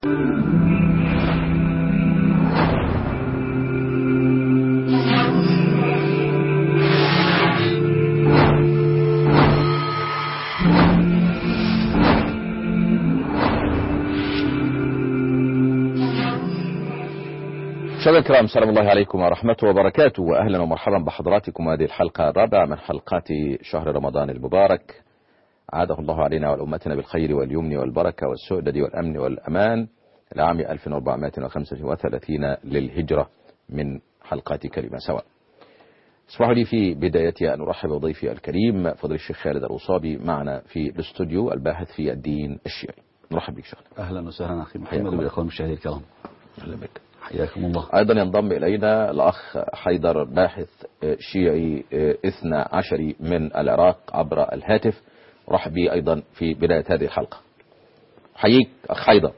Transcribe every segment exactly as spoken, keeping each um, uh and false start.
مشاهدينا الكرام، سلام الله عليكم ورحمته وبركاته، واهلا ومرحبا بحضراتكم هذه الحلقه الرابعه من حلقات شهر رمضان المبارك. عاده الله علينا والامتنا بالخير واليمن والبركه والسؤدد والامن والامان العام ألف وأربعمائة وخمسة وثلاثين للهجره من حلقات كلمه سواء. اسمحوا لي في بدايتها ان ارحب بضيفي الكريم فضيلة الشيخ خالد الوصابي معنا في الاستوديو، الباحث في الدين الشيعي. نرحب بك شيخنا. اهلا وسهلا اخي محمد والاخوان المشاهدين الكرام. اهلا بك. حياكم الله. أيضا ينضم إلينا الأخ حيدر، باحث شيعي اثنى عشري من العراق عبر الهاتف. رحب بي أيضا في بداية هذه الحلقة. حييك أخ حيدر.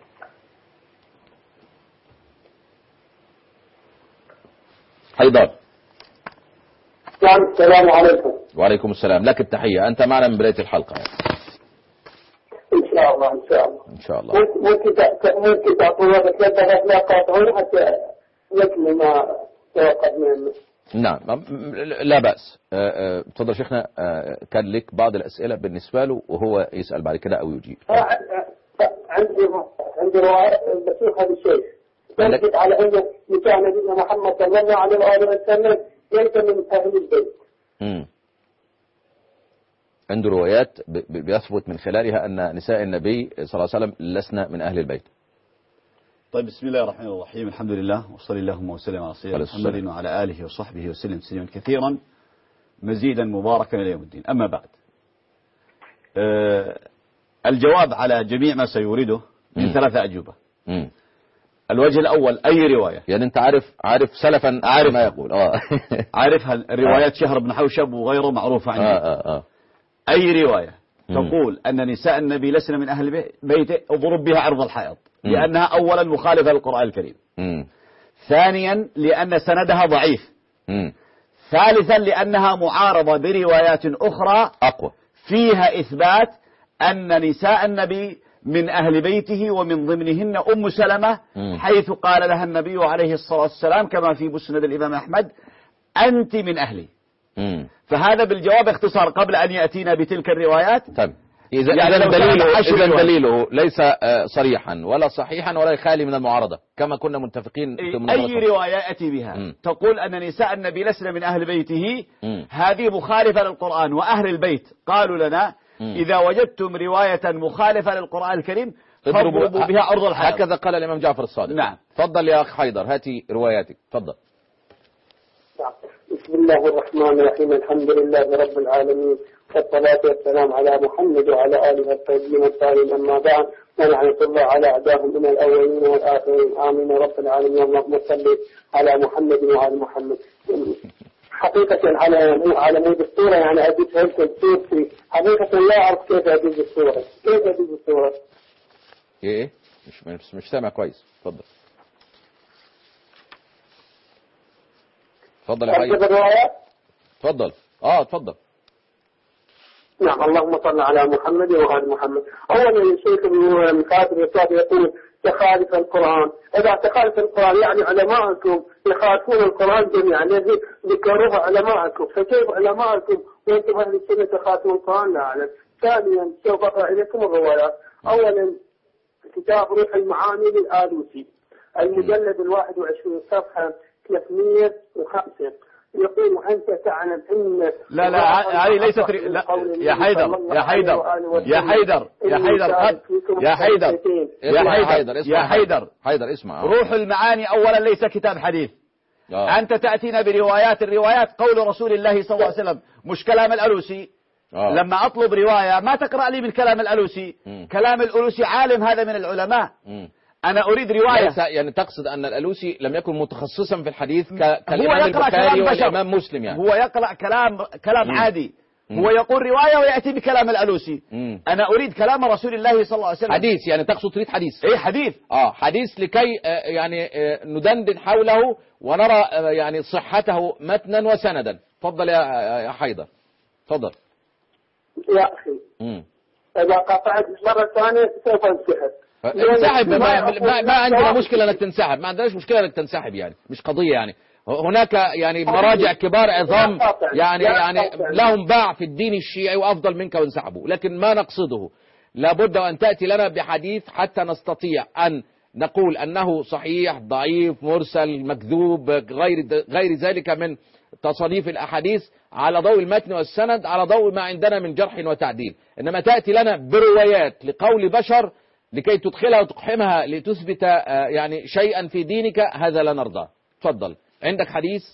حيدر. السلام عليكم. وعليكم السلام، لك التحية، أنت معنا من بداية الحلقة يعني. إن شاء الله إن شاء الله إن شاء الله. ممكن ممكن تعطونا ثلاثة لا قاطعون حتى نكمل ما توقفنا منه. نعم لا بأس. تفضل شيخنا. كان لك بعض الأسئلة بالنسبة له وهو يسأل بعد كده أو يجيب. عندي عندي رواية بسيط هذا الشيء تنكد على أن نساء نبينا محمد صلى الله عليه وآله وسلم ليس من أهل البيت. امم عنده روايات بيثبت من خلالها أن نساء النبي صلى الله عليه وسلم لسنا من أهل البيت. طيب، بسم الله الرحمن الرحيم، الحمد لله وصلى اللهم وسلم على سيدنا محمد وعلى آله وصحبه وسلم تسليما كثيرا مزيدا مباركا إلى يوم الدين. أما بعد، أه الجواب على جميع ما سيورده من م. ثلاثة أجوبة. م. الوجه الأول، أي رواية، يعني أنت عارف عارف سلفا عارف ما يقول اه عارفها روايات شهر بن حوشب وغيره معروفة عندي. آه آه آه. أي رواية تقول أن نساء النبي لسنا من أهل بيته اضرب بها عرض الحائط، لأنها أولا مخالفة للقرآن الكريم. م. ثانيا لأن سندها ضعيف. م. ثالثا لأنها معارضة بروايات أخرى أقوى فيها إثبات أن نساء النبي من أهل بيته، ومن ضمنهن أم سلمة، م. حيث قال لها النبي عليه الصلاة والسلام كما في مسند الإمام أحمد: أنت من أهلي. م. فهذا بالجواب اختصار قبل أن يأتينا بتلك الروايات. طيب، إذا يعني دليله, إذا دليله ليس صريحا ولا صحيحا ولا خالي من المعارضة كما كنا متفقين. أي رواية يأتي بها م. تقول أن نساء النبي لسنا من أهل بيته، م. هذه مخالفة للقرآن، وأهل البيت قالوا لنا م. إذا وجدتم رواية مخالفة للقرآن الكريم فاضربوا بها عرض الحائط. هكذا قال الإمام جعفر الصادق. نعم. تفضل يا أخ حيدر، هاتي رواياتك. تفضل. بسم الله الرحمن الرحيم، الحمد لله رب العالمين، والصلاة والسلام على محمد وعلى آله الطيبين الطاهرين. أما بعد، ونعمة الله على أعداهم من الأولين والآخرين، آمين رب العالمين. اللهم صل على محمد وعلى محمد. حقيقة على على مود الصورة، يعني أجيب هلك الصورة، حقيقة لا أعرف كيف أجيب الصورة، كيف أجيب الصورة؟ إيه مش مش مش سامع كويس. تفضل. تفضل يا حبيبي. تفضل. اه تفضل. نعم. اللهم صل على محمد وآل محمد. أولا الشيخ الكاتب الصادق يقول تخالف القرآن. إذا تخالف القرآن يعني علماءكم يخالفون القرآن جميعا، ذكروها علماءكم، فكيف علماءكم وأنتم أهل السنة تخالفون القرآن؟ لا أعلم. ثانيا سوف أقرأ إليكم الروايات. أولا كتاب روح المعاني للآلوسي، المجلد الواحد وعشرين صفحة ثلاثمائة وخمسة، يقول: أنت تعلم أن لا لا هذه ليست لا يا حيدر يا حيدر يا حيدر يا حيدر يا حيدر يا حيدر يا حيدر حيدر اسمع. روح المعاني أولا ليس كتاب حديث. أوه. أنت تأتينا بروايات، الروايات قول رسول الله صلى الله عليه وسلم، مش كلام الألوسي. أوه. لما أطلب رواية ما تقرأ لي من كلام الألوسي. م. كلام الألوسي عالم هذا من العلماء. م. أنا أريد رواية. يعني تقصد أن الألوسي لم يكن متخصصا في الحديث كالإمام البخاري والإمام مسلم، يعني هو يقرأ كلام كلام مم. عادي. مم. هو يقول رواية ويأتي بكلام الألوسي. مم. أنا أريد كلام رسول الله صلى الله عليه وسلم. حديث، يعني تقصد تريد حديث. إيه حديث. آه حديث لكي آه يعني آه ندندن حوله ونرى آه يعني صحته متنا وسندا. تفضل يا يا حيدر. تفضل يا أخي. مم. إذا قطعت مرة ثانية سوف انسحب. انسحب. ما, ما, ما عندنا مشكلة انك تنسحب، ما عندناش مشكلة انك تنسحب، يعني مش قضية. يعني هناك يعني مراجع كبار عظام يعني يعني لهم باع في الدين الشيعي وافضل منك وانسحبوا، لكن ما نقصده لابد ان تأتي لنا بحديث حتى نستطيع ان نقول انه صحيح ضعيف مرسل مكذوب غير غير ذلك من تصانيف الاحاديث على ضوء المتن والسند، على ضوء ما عندنا من جرح وتعديل. انما تأتي لنا بروايات لقول بشر لكي تدخلها وتقحمها لتثبت يعني شيئا في دينك، هذا لا نرضاه. تفضل، عندك حديث؟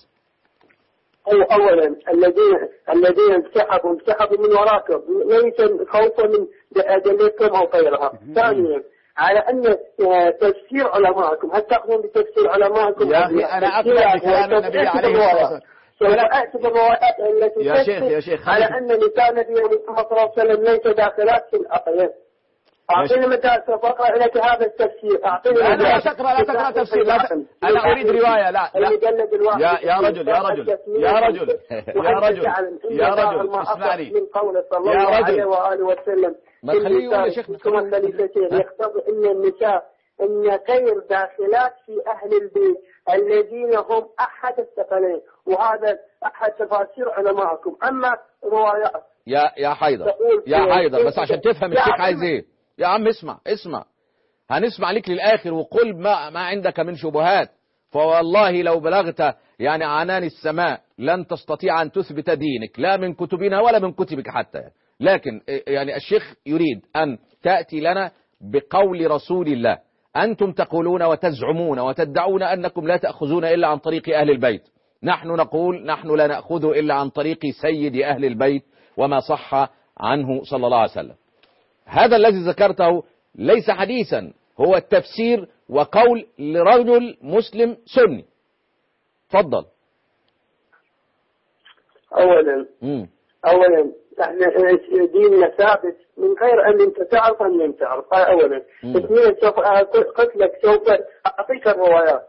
أو أولا الذين الذين انسحبوا انسحبوا من وراكم ليس خوفا من أدلتكم أو غيرها. ثانيا على أن تفسير علمائكم، هل تأخذون بتفسير علمائكم؟ يا أخي أنا أقرأ بكلام النبي عليه الصلاة والسلام. وأتي بالروايات التي يا شيخ يا شيخ على أن نساء النبي محمد صلى الله عليه وسلم ليس داخلات في الأقيام. أعطيني متى سوف أقرأ لك هذا التفسير. أعطيني لا لا تقرأ لا تقرأ تفسير. لا ت... أنا أريد رواية. لا لا يا يا رجل يا رجل يا رجل يا رجل يا رجل اسمعني من قول صلى الله عليه وآله وسلم ما تخليه يقول يا شيخ. يقتضي أن النساء أن غير داخلات في أهل البيت الذين هم أحد الثقلين، وهذا أحد تفاسير علمائكم. أما روايات يا يا حيدر يا حيدر بس عشان تفهم الشيخ عايز ايه. يا عم اسمع اسمع هنسمع لك للآخر، وقل ما, ما عندك من شبهات، فوالله لو بلغت يعني عنان السماء لن تستطيع أن تثبت دينك لا من كتبنا ولا من كتبك حتى. لكن يعني الشيخ يريد أن تأتي لنا بقول رسول الله. أنتم تقولون وتزعمون وتدعون أنكم لا تأخذون إلا عن طريق أهل البيت، نحن نقول نحن لا نأخذ إلا عن طريق سيد أهل البيت وما صح عنه صلى الله عليه وسلم. هذا الذي ذكرته ليس حديثا، هو التفسير وقول لرجل مسلم سني. تفضل. أولا مم. أولا احنا ديننا ثابت من غير أن أنت تعرف أن أنت تعرف. أولا. اثنين سوف قلت لك سوف أعطيك الروايات.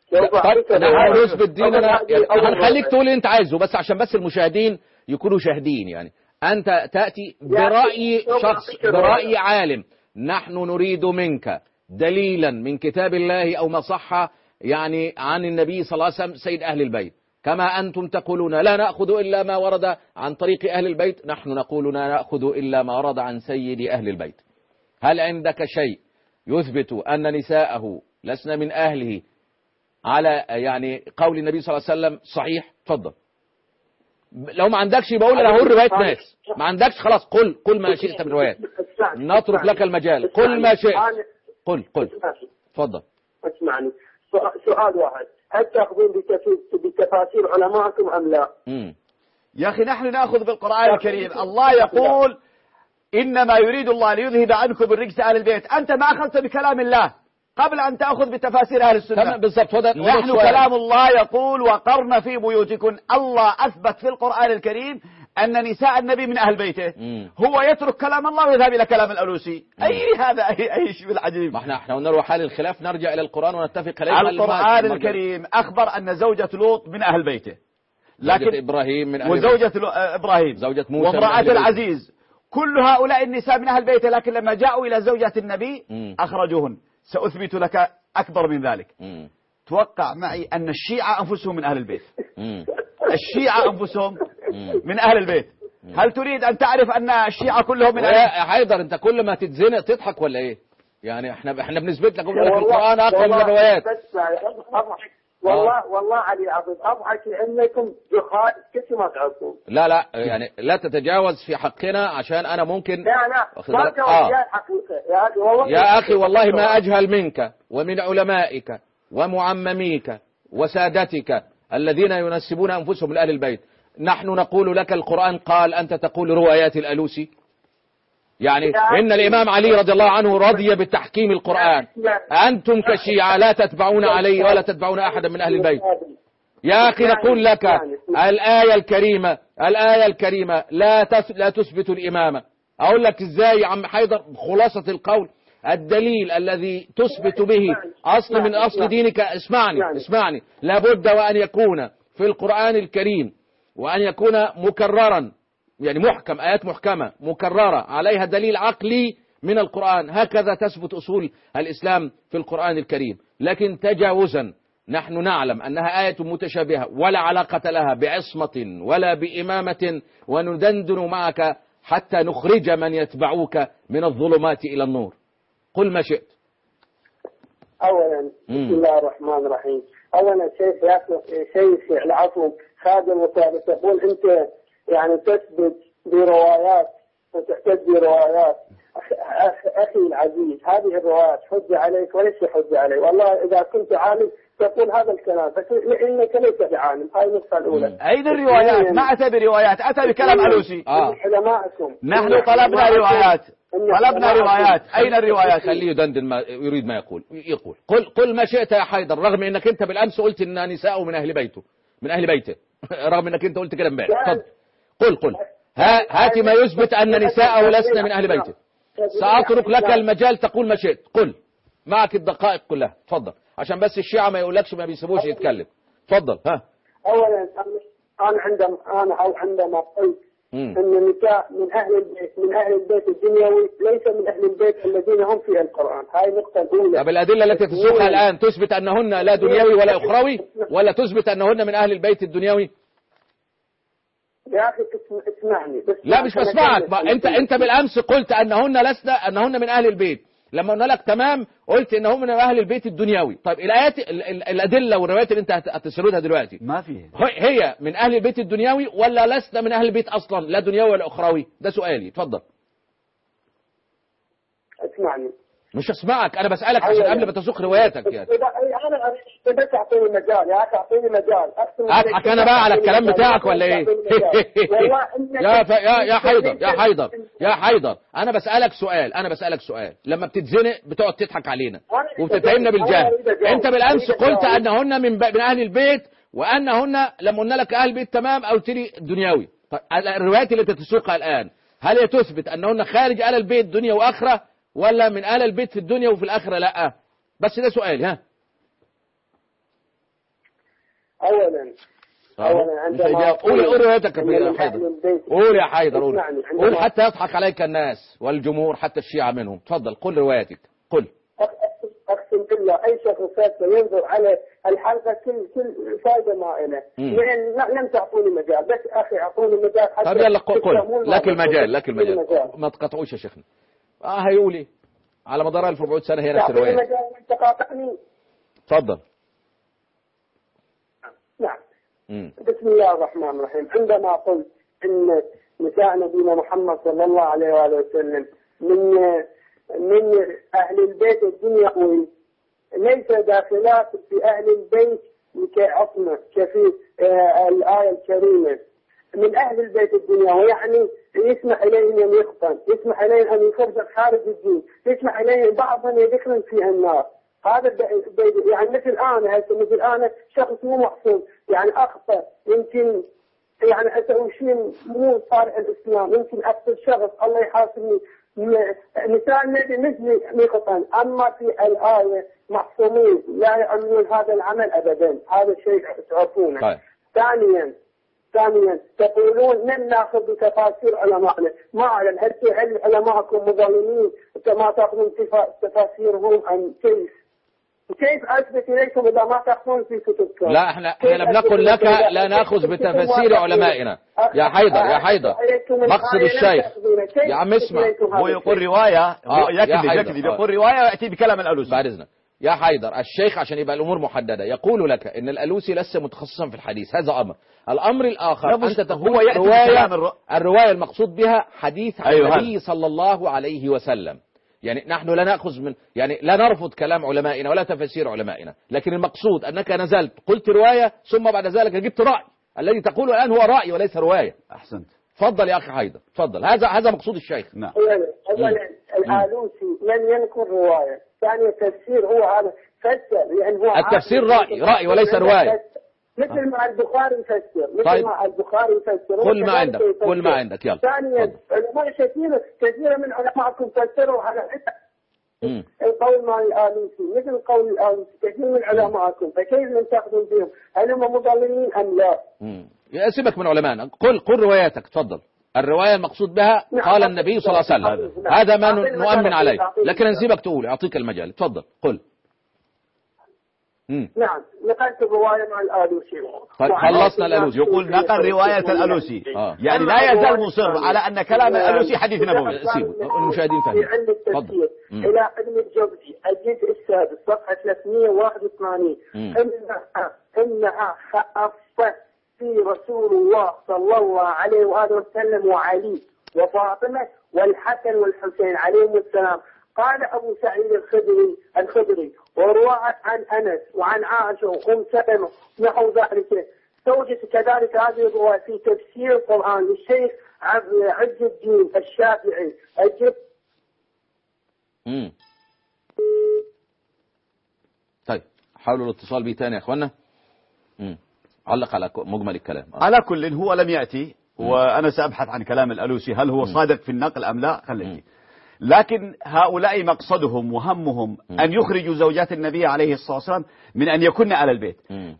نحن نثبت ديننا، هنخليك تقول اللي أنت عايزه بس عشان بس المشاهدين يكونوا شاهدين. يعني أنت تأتي برأي شخص برأي عالم، نحن نريد منك دليلا من كتاب الله أو ما صح يعني عن النبي صلى الله عليه وسلم سيد أهل البيت. كما أنتم تقولون لا نأخذ إلا ما ورد عن طريق أهل البيت، نحن نقول لا نأخذ إلا ما ورد عن سيد أهل البيت. هل عندك شيء يثبت أن نساءه لسنا من أهله على يعني قول النبي صلى الله عليه وسلم صحيح؟ تفضل. لو ما عندكش بقول انا هقول روايات ناس، ما عندكش خلاص قل قل ما شئت من روايات، نترك لك المجال. قل ما شئت. قل قل تفضل. اسمعني سؤال واحد، هل تأخذون بتفاسير علمائكم أم لا؟ امم يا أخي نحن نأخذ بالقرآن الكريم. الله يقول إنما يريد الله ليذهب عنكم الرجس أهل البيت. أنت ما أخذت بكلام الله قبل أن تأخذ بتفاسير أهل السنة. بالضبط. نحن كلام الله يقول وقرن في بيوتكن. الله أثبت في القرآن الكريم أن نساء النبي من أهل بيته. مم. هو يترك كلام الله ويذهب إلى كلام الألوسي. أي هذا أي أي شيء بالعجيب. ما احنا احنا نروح حال الخلاف نرجع إلى القرآن ونتفق عليه. القرآن الكريم أخبر أن زوجة لوط من أهل بيته، لكن زوجة إبراهيم من أهل وزوجة إبراهيم زوجة موسى وامرأة العزيز كل هؤلاء النساء من أهل بيته، لكن لما جاءوا إلى زوجة النبي مم. أخرجوهن. سأثبت لك أكبر من ذلك. مم. توقع معي أن الشيعة أنفسهم من أهل البيت. مم. الشيعة أنفسهم من أهل البيت. هل تريد أن تعرف أن الشيعة كلهم من أهل البيت؟ يا حيدر أنت كل ما تتزنق تضحك ولا إيه؟ يعني احنا احنا بنثبت لك ونقول لك القرآن أقوى من الروايات. والله والله علي العظيم أضحك لأنكم جهال كثير ما تعرفون. لا لا يعني لا تتجاوز في حقنا عشان أنا ممكن. لا لا ما آه. يا أخي والله يا أخي والله ما أجهل منك ومن علمائك ومعمميك وسادتك الذين ينسبون أنفسهم لأهل البيت. نحن نقول لك القرآن قال، أنت تقول روايات الألوسي. يعني إن الإمام علي رضي الله عنه رضي بتحكيم القرآن. أنتم كشيعة لا تتبعون علي ولا تتبعون أحدا من أهل البيت. يا أخي نقول لك الآية الكريمة الآية الكريمة لا لا تثبت الإمامة. أقول لك إزاي يا عم حيدر؟ خلاصة القول الدليل الذي تثبت به أصل من أصل دينك. اسمعني اسمعني لابد وأن يكون في القرآن الكريم وأن يكون مكررا، يعني محكم، آيات محكمة مكررة عليها دليل عقلي من القرآن، هكذا تثبت أصول الإسلام في القرآن الكريم. لكن تجاوزا نحن نعلم أنها آية متشابهة ولا علاقة لها بعصمة ولا بإمامة، وندندن معك حتى نخرج من يتبعوك من الظلمات إلى النور. قل ما شئت. أولا بسم الله الرحمن الرحيم. أولا شيخ شيخ العفو خادم وثالث، تقول أنت يعني تثبت بروايات وتحتج بروايات. أخي العزيز، هذه الروايات حجة عليك وليس حجة علي. والله إذا كنت عالم تقول هذا الكلام، بس إنك ليس بعالم. هاي النقطة الأولى. أين الروايات؟ ما أتى بروايات، أتى بكلام علوسي. آه. علماءكم نحن طلبنا روايات، طلبنا روايات. أين الروايات؟ خليه يدندن ما يريد ما يقول. يقول قل قل ما شئت يا حيدر، رغم انك انت بالامس قلت ان نساء من اهل بيته من اهل بيته رغم انك انت قلت كده امبارح. اتفضل قل قل هات ما يثبت ان نساءه لسن من اهل بيته. سأترك لك المجال تقول ما شئت. قل معك الدقائق كلها. اتفضل عشان بس الشيعة ما يقولكش ما بيسيبوش يتكلم. اتفضل. ها اولا انا عندما انا او عندما قلت ان النساء من اهل البيت من اهل البيت الدنيوي ليس من اهل البيت الذين هم في القرآن. هاي النقطة الأولى. طب الأدلة التي تسوقها الآن تثبت أنهن لا دنيوي ولا أخروي، ولا تثبت أنهن من أهل البيت الدنيوي؟ يا أخي اسمعني بس. لا مش بسمعك. أنت أنت بالأمس قلت أنهن لسن أنهن من أهل البيت، لما قلنا لك تمام قلت انهم من اهل البيت الدنيوي. طيب الايات الادله والروايات اللي انت هتسردها دلوقتي ما فيها، هي من اهل البيت الدنيوي ولا لست من اهل البيت اصلا لا دنيوي ولا اخروي؟ ده سؤالي. اتفضل. اسمعني. مش اسمعك، انا بسالك عشان قبل ما تسوق رواياتك يعني. انا بس اعطيني مجال يا اخي، اعطيني مجال اضحك انا بقى على الكلام بتاعك ولا ايه؟ يا ف... يا يا حيدر يا حيدر يا حيدر انا بسالك سؤال انا بسالك سؤال لما بتتزنق بتقعد تضحك علينا وبتتهمنا بالجهل. انت بالامس قلت انهن من, ب... من اهل البيت وانهن لما قلنا لك اهل البيت تمام قلت لي دنيوي. طيب الروايات اللي تسوقها الان هل هي تثبت انهن خارج اهل البيت دنيا واخره، ولا من اهل البيت في الدنيا وفي الاخره؟ لا بس ده سؤالي. ها اولا اولا عندما قول قول روايتك يا حيدر. قول يا حيدر قول قول حتى يضحك عليك الناس والجمهور حتى الشيعة منهم. تفضل قل روايتك. قل. اقسم بالله اي شخص ينظر على الحلقه كل كل فائده ما له، لان لم تعطوني مجال. بس اخي اعطوني مجال حتى. طب يلا قل لك المجال لك المجال ما تقطعوش يا شيخنا. اه هيقول ايه على مدار ألف وأربعمائة سنه هي نفس الروايه. انت قاطعني. تفضل. نعم. مم. بسم الله الرحمن الرحيم. عندما قلت ان نساء نبينا محمد صلى الله عليه وآله وسلم من من اهل البيت الدنيوي ليس داخلات في اهل البيت كعصمه كفي آه الايه الكريمه من اهل البيت الدنيوي، يعني يسمح اليهم ان يخطن، يسمح اليهم ان يفرق خارج الدين، يسمح اليهم بعضهم يدخلون في النار. هذا يعني مثل انا هسه مثل انا شخص مو معصوم، يعني اخطا يمكن يعني اسوي شيء مو صالح الاسلام، يمكن اقتل شخص الله يحاسبني. نساء النبي مثلي يخطن، اما في الايه معصومين لا يعملون هذا العمل ابدا. هذا الشيء تعرفونه. طيب. ثانيا ثانيا تقولون من ناخذ بتفاسير علمائنا. ما اعلم هل علماءكم مظلمين كما تاخذون تفاسيرهم ام كيف؟ كيف اثبت اليكم اذا ما تاخذون في كتبكم؟ لا احنا احنا لم نقل لك لا ناخذ بتفاسير علمائنا يا حيدر يا حيدر. مقصد الشيخ يا عم اسمع، هو يقول روايه يكذب يكذب يقول روايه وياتي بكلام الالوسي. بعد اذنك يا حيدر، الشيخ عشان يبقى الامور محدده يقول لك ان الالوسي ليس متخصصا في الحديث، هذا امر. الامر الاخر انت تقول هو روايه الرو... الروايه المقصود بها حديث عن أيوة النبي صلى الله عليه وسلم. يعني نحن لا ناخذ من يعني لا نرفض كلام علمائنا ولا تفسير علمائنا، لكن المقصود انك نزلت قلت روايه ثم بعد ذلك جبت راي. الذي تقوله الان هو راي وليس روايه. احسنت. تفضل يا اخي حيدر تفضل. هذا هذا مقصود الشيخ. نعم. اولا الالوسي من ينكر روايه، ثانيا التفسير هو هذا فسر، يعني هو التفسير راي راي وليس روايه. مثل ما البخاري يفسر مثل طيب. ما البخاري يفسر كل ما عندك كل ما عندك يلا. ثانيا علماء كثير كثير من علماءكم فسروا على القول مع الآلوسي مثل قول الآلوسي كثير من علماءكم، فكيف من تاخذون بهم؟ هل هم مضللين ام لا؟ امم سيبك من علمائنا. قل قل رواياتك تفضل. الرواية المقصود بها قال النبي صلى الله عليه وسلم، هذا ما نؤمن عليه، لكن نسيبك تقول، أعطيك المجال، تفضل قل. مم. نعم نقلت الرواية مع الآلوسي. خلصنا الآلوسي. يقول نقل رواية الآلوسي. آه. يعني لا يزال مصر على أن كلام الآلوسي حديث نبوي. سيبوا المشاهدين فهموا. في علم التفسير إلى ابن الجوزي الجزء السادس صفحة ثلاثمئة وواحد وثمانين إنها إنها خاصة في رسول الله صلى الله عليه وآله وسلم وعلي وفاطمة والحسن والحسين عليهم السلام. قال أبو سعيد الخدري الخدري وروى عن أنس وعن عائشة وأم سلمة نحو ذلك. توجد كذلك هذه الرواية في تفسير القرآن للشيخ عز الدين الشافعي الجب. امم طيب حاولوا الاتصال بي تاني يا اخوانا. امم علق على مجمل الكلام. آه. على كل هو لم يأتي وأنا سأبحث عن كلام الألوسي هل هو صادق في النقل أم لا. خليتي. لكن هؤلاء مقصدهم وهمهم أن يخرجوا زوجات النبي عليه الصلاة والسلام من أن يكن على البيت.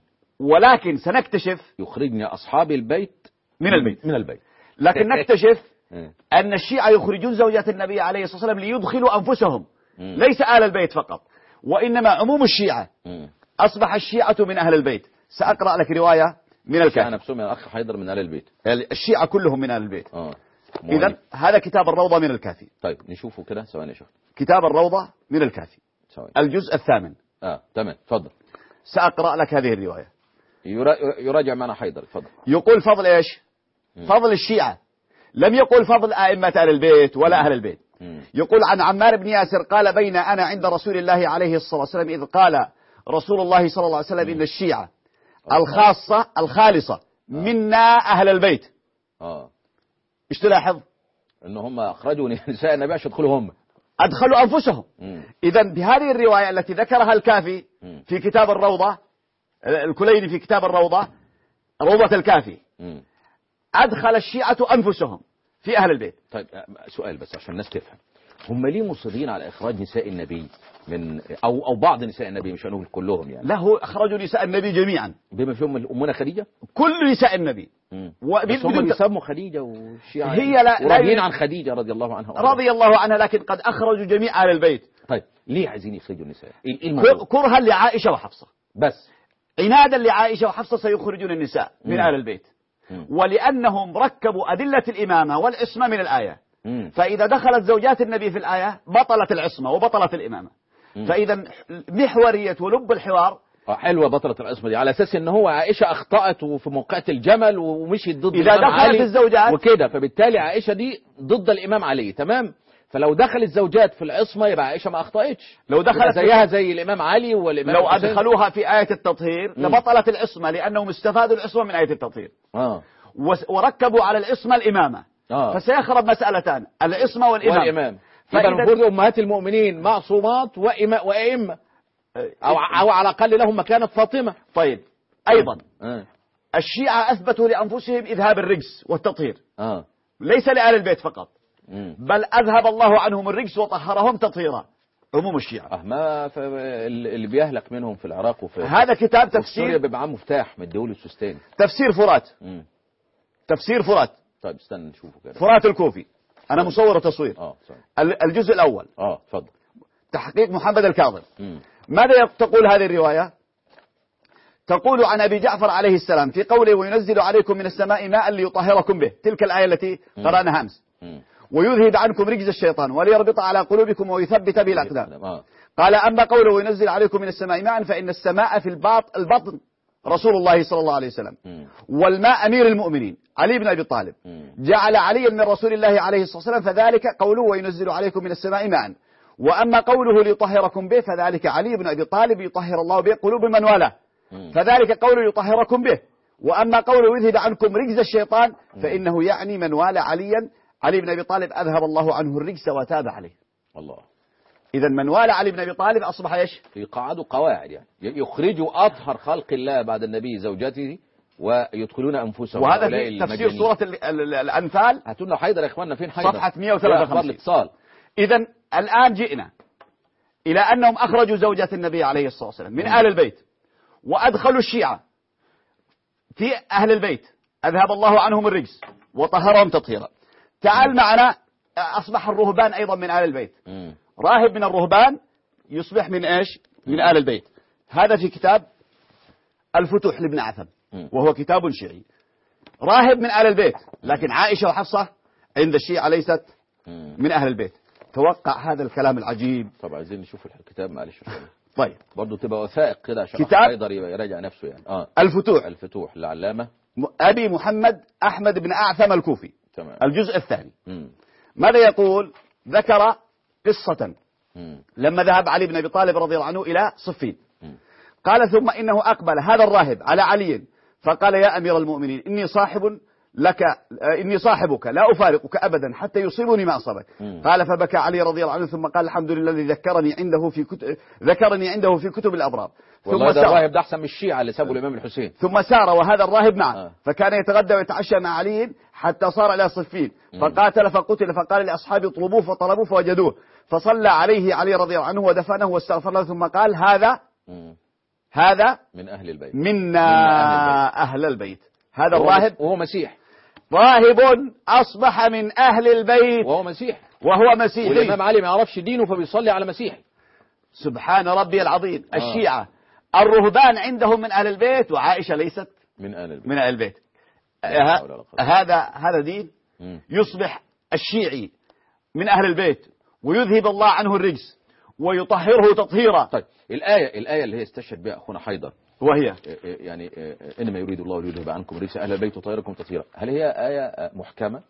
ولكن سنكتشف يخرجن أصحاب البيت من البيت من البيت لكن نكتشف أن الشيعة يخرجون زوجات النبي عليه الصلاة والسلام ليدخلوا أنفسهم ليس آل البيت فقط وإنما عموم الشيعة. أصبح الشيعة من أهل البيت. سأقرأ لك رواية من الكافي. أنا بسمي الأخ حيدر من أهل البيت. الشيعة كلهم من أهل البيت. آه. إذن هذا كتاب الروضة من الكافي. طيب نشوفه كده ثواني يا شيخ. كتاب الروضة من الكافي ثواني. الجزء الثامن. اه تمام تفضل. سأقرأ لك هذه الرواية. يراجع معنا حيدر تفضل. يقول فضل ايش؟ م. فضل الشيعة. لم يقول فضل أئمة أهل البيت ولا أهل البيت. م. يقول عن عمار بن ياسر قال بين أنا عند رسول الله عليه الصلاة والسلام إذ قال رسول الله صلى الله عليه وسلم م. إن الشيعة الخاصة الخالصة آه. منا أهل البيت. اه ايش تلاحظ؟ ان هم اخرجوا نساء النبي عشان يدخلوا هم. ادخلوا انفسهم. اذا بهذه الروايه التي ذكرها الكافي مم. في كتاب الروضه الكليني في كتاب الروضه روضه الكافي مم. ادخل الشيعه انفسهم في اهل البيت. طيب سؤال بس عشان الناس تفهم، هم ليه مصرين على اخراج نساء النبي من او او بعض نساء النبي مش هنقول كلهم يعني؟ لا هو اخرجوا نساء النبي جميعا بما فيهم امنا خديجه. كل نساء النبي. بس هم بيسموا خديجه والشيعة هي لا راضيين عن خديجه رضي الله عنها رضي الله عنها لكن قد اخرجوا جميع اهل البيت. طيب ليه عايزين يخرجوا النساء؟ كرها لعائشه وحفصه بس عنادا لعائشه وحفصه سيخرجون النساء من اهل البيت. مم. ولانهم ركبوا ادله الامامه والعصمه من الايه. مم. فاذا دخلت زوجات النبي في الايه بطلت العصمه وبطلت الامامه. مم. فاذا محوريه ولب الحوار حلوة بطلة العصمة دي على أساس إن هو عائشة أخطأت وفي موقعة الجمل ومشيت ضد إذا الإمام دخلت علي الزوجات وكده، فبالتالي عائشة دي ضد الإمام علي. تمام. فلو دخل الزوجات في العصمة يبقى عائشة ما أخطأتش. لو دخلت زيها زي الإمام علي والإمام لو الحسين. أدخلوها في آية التطهير لبطلت العصمة لأنهم استفادوا العصمة من آية التطهير. آه. وركبوا على العصمة الإمامة. آه. فسيخرب مسألتان العصمة والإمام. والإمام. فإذا المفروض أمهات المؤمنين معصومات وأئمة أو, أو على الأقل لهم مكانة فاطمة. طيب أيضا آه. الشيعة أثبتوا لأنفسهم إذهاب الرجس والتطهير. آه. ليس لآل البيت فقط. مم. بل أذهب الله عنهم الرجس وطهرهم تطهيرا. عموم الشيعة. آه ما اللي بيهلك منهم في العراق وفي هذا كتاب تفسير سوريا بيبقى معاه مفتاح من الدول السستاني. تفسير فرات. مم. تفسير فرات. طيب استنى نشوفه كده. فرات الكوفي. أنا مصور تصوير. اه الجزء الأول. اه اتفضل. تحقيق محمد الكاظم. مم. ماذا تقول هذه الرواية؟ تقول عن أبي جعفر عليه السلام في قوله وينزل عليكم من السماء ماء ليطهركم به، تلك الآية التي قرأناها أمس. ويذهب عنكم رجز الشيطان وليربط على قلوبكم ويثبت به الأقدام. قال أما قوله وينزل عليكم من السماء ماء فإن السماء في البطن رسول الله صلى الله عليه وسلم، والماء أمير المؤمنين علي بن أبي طالب، جعل عليا من رسول الله عليه الصلاة والسلام، فذلك قوله وينزل عليكم من السماء ماء. وأما قوله ليطهركم به فذلك علي بن أبي طالب يطهر الله به قلوب من والاه، فذلك قوله يطهركم به. وأما قوله يذهب عنكم رجز الشيطان فإنه يعني من والى عليا علي بن أبي طالب أذهب الله عنه الرجس وتاب عليه. الله. إذا من والى علي بن أبي طالب أصبح إيش؟ يقعدوا قواعد يعني يخرجوا أطهر خلق الله بعد النبي زوجاته ويدخلون أنفسهم. وهذا في تفسير سورة الأنفال. هاتوا لنا حيدر يا إخواننا، فين حيدر؟ صفحة مئة وثلاثة وخمسين. إذا الآن جئنا إلى أنهم أخرجوا زوجات النبي عليه الصلاة والسلام من أهل البيت وأدخلوا الشيعة في أهل البيت، أذهب الله عنهم الرجس وطهرهم تطهيرا. تعال معنا. أصبح الرهبان أيضا من آل البيت. مم. راهب من الرهبان يصبح من إيش؟ من آل البيت. هذا في كتاب الفتوح لابن عثم، وهو كتاب شيعي. راهب من آل البيت، لكن عائشة وحفصة عند الشيعة ليست من أهل البيت. توقع هذا الكلام العجيب. طب عايزين نشوف الكتاب معلش شوية. طيب برضه تبقى وثائق كده عشان كتاب يقدر يراجع نفسه يعني. اه الفتوح الفتوح للعلامة أبي محمد أحمد بن أعثم الكوفي. تمام. الجزء الثاني. مم. ماذا يقول؟ ذكر قصة مم. لما ذهب علي بن أبي طالب رضي الله عنه إلى صفين. مم. قال ثم إنه أقبل هذا الراهب على علي فقال يا أمير المؤمنين إني صاحب لك إني صاحبك لا أفارقك أبدا حتى يصيبني ما أصابك. قال فبكى علي رضي الله عنه ثم قال الحمد لله الذي ذكرني عنده في كتب ذكرني عنده في كتب الأبرار. ثم سار الراهب ده أحسن من الشيعة اللي سابوا الإمام الحسين. ثم سار وهذا الراهب معه آه. فكان يتغدى ويتعشى مع علي حتى صار إلى صفين فقاتل فقتل فقال لأصحابه اطلبوه فطلبوه فوجدوه فصلى عليه علي رضي الله عنه ودفنه واستغفر له ثم قال هذا مم. هذا من أهل البيت منا من أهل, أهل البيت. هذا الراهب وهو مسيح، راهب أصبح من أهل البيت وهو مسيح وهو مسيحي. والإمام علي ما يعرفش دينه فبيصلي على مسيح. سبحان ربي العظيم. آه. الشيعة الرهبان عندهم من أهل البيت وعائشة ليست من أهل البيت من أهل البيت. هذا هذا دين يصبح الشيعي من أهل البيت ويذهب الله عنه الرجس ويطهره تطهيرا. طيب الآية الآية اللي هي استشهد بها أخونا حيدر وهي يعني إنما يريد الله ليذهب عنكم رجس أهل البيت وطهركم تطهيرا، هل هي آية محكمة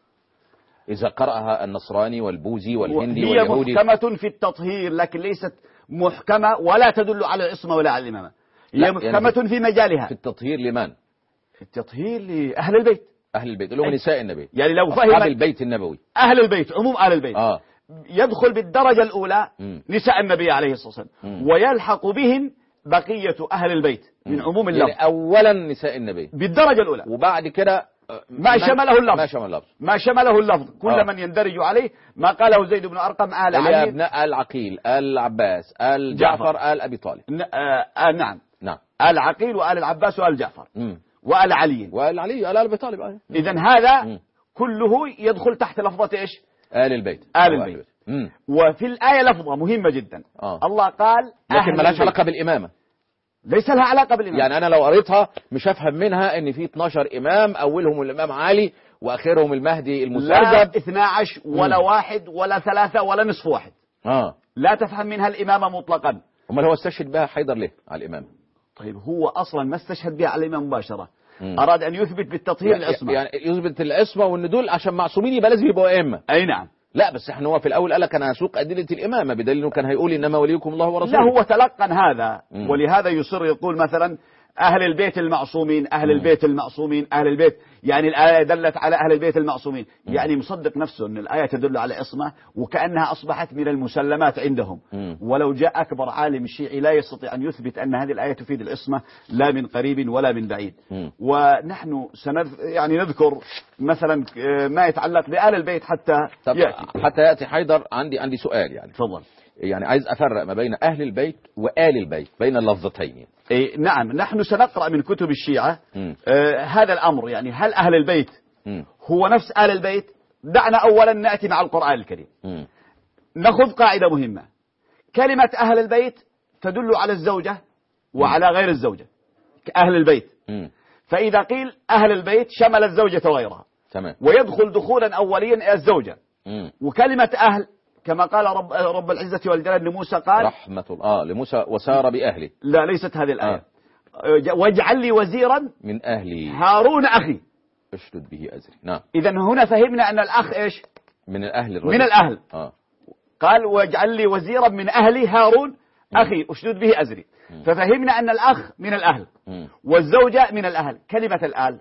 إذا قرأها النصراني والبوذي والهندي هي واليهودي؟ محكمة في التطهير لكن ليست محكمة ولا تدل على العصمة ولا على الإمامة. هي محكمة يعني في مجالها. في التطهير لمن؟ في التطهير لأهل البيت. أهل البيت اللي هم نساء النبي، يعني لو فهم فهم البيت النبوي أهل البيت عموم أهل البيت آه. يدخل بالدرجة الأولى مم. نساء النبي عليه الصلاة والسلام ويلحق بهم بقية أهل البيت من عموم اللفظ. يعني أولا نساء النبي بالدرجة الأولى وبعد كده ما شمله اللفظ ما شمل اللفظ ما شمله اللفظ كل آه. من يندرج عليه ما قاله زيد بن أرقم آل علي أبناء العقيل آل العباس آل جعفر آل أبي طالب. ن... آه آه نعم نعم آل عقيل وآل العباس وآل جعفر مم. وآل علي وآل علي آل أبي طالب آه. إذن هذا مم. كله يدخل تحت لفظة إيش؟ آل البيت آل البيت. مم. وفي الآية لفظة مهمة جدا آه. الله قال لكن ملهاش علاقة بالإمامة. ليس لها علاقة بالإمامة. يعني أنا لو قريتها مش هفهم منها إن في اثناشر إمام أولهم الإمام علي وآخرهم المهدي لا المسرجب اثنا عشر ولا مم. واحد ولا ثلاثة ولا نصف واحد. آه. لا تفهم منها الإمامة مطلقا. أمال هو استشهد بها حيدر ليه على الإمام؟ طيب هو أصلا ما استشهد بها على الإمام مباشرة. مم. أراد أن يثبت بالتطهير يعني العصمة. يعني يثبت العصمة وإن دول عشان معصومين يبقى لازم يبقوا أئمة. أي نعم. لا بس احنا هو في الأول قال لك أنا هسوق أدلة الإمامة بدليل إنه كان هيقول إنما وليكم الله ورسوله. لا هو تلقن هذا مم. ولهذا يصر يقول مثلا أهل البيت المعصومين أهل مم. البيت المعصومين أهل البيت يعني الآية دلت على أهل البيت المعصومين. مم. يعني مصدق نفسه أن الآية تدل على عصمة وكأنها أصبحت من المسلمات عندهم. مم. ولو جاء أكبر عالم شيعي لا يستطيع أن يثبت أن هذه الآية تفيد العصمة لا من قريب ولا من بعيد. مم. ونحن سنذ... يعني نذكر مثلا ما يتعلق بآل البيت حتى طب يأتي. حتى يأتي حيدر عندي عندي سؤال يعني تفضل. يعني عايز أفرق ما بين أهل البيت وآل البيت بين اللفظتين. إيه نعم نحن سنقرأ من كتب الشيعة آه هذا الأمر يعني هل أهل البيت مم. هو نفس آل البيت. دعنا أولا نأتي مع القرآن الكريم. مم. نأخذ قاعدة مهمة. كلمة أهل البيت تدل على الزوجة وعلى غير الزوجة أهل البيت. مم. فإذا قيل أهل البيت شمل الزوجة وغيرها تمام. ويدخل دخولا أوليا الزوجة. مم. وكلمة أهل كما قال رب, رب العزة والجلال لموسى قال رحمة الله آه لموسى وسار بأهله. لا ليست هذه الآية. آه. واجعل لي وزيرا من أهلي هارون أخي اشدد به أزري. نعم. إذا هنا فهمنا أن الأخ إيش من الأهل الرجل. من الأهل. آه. قال واجعل لي وزيرا من أهلي هارون أخي أشدد به أزري. مم. ففهمنا أن الأخ من الأهل مم. والزوجة من الأهل. كلمة الآل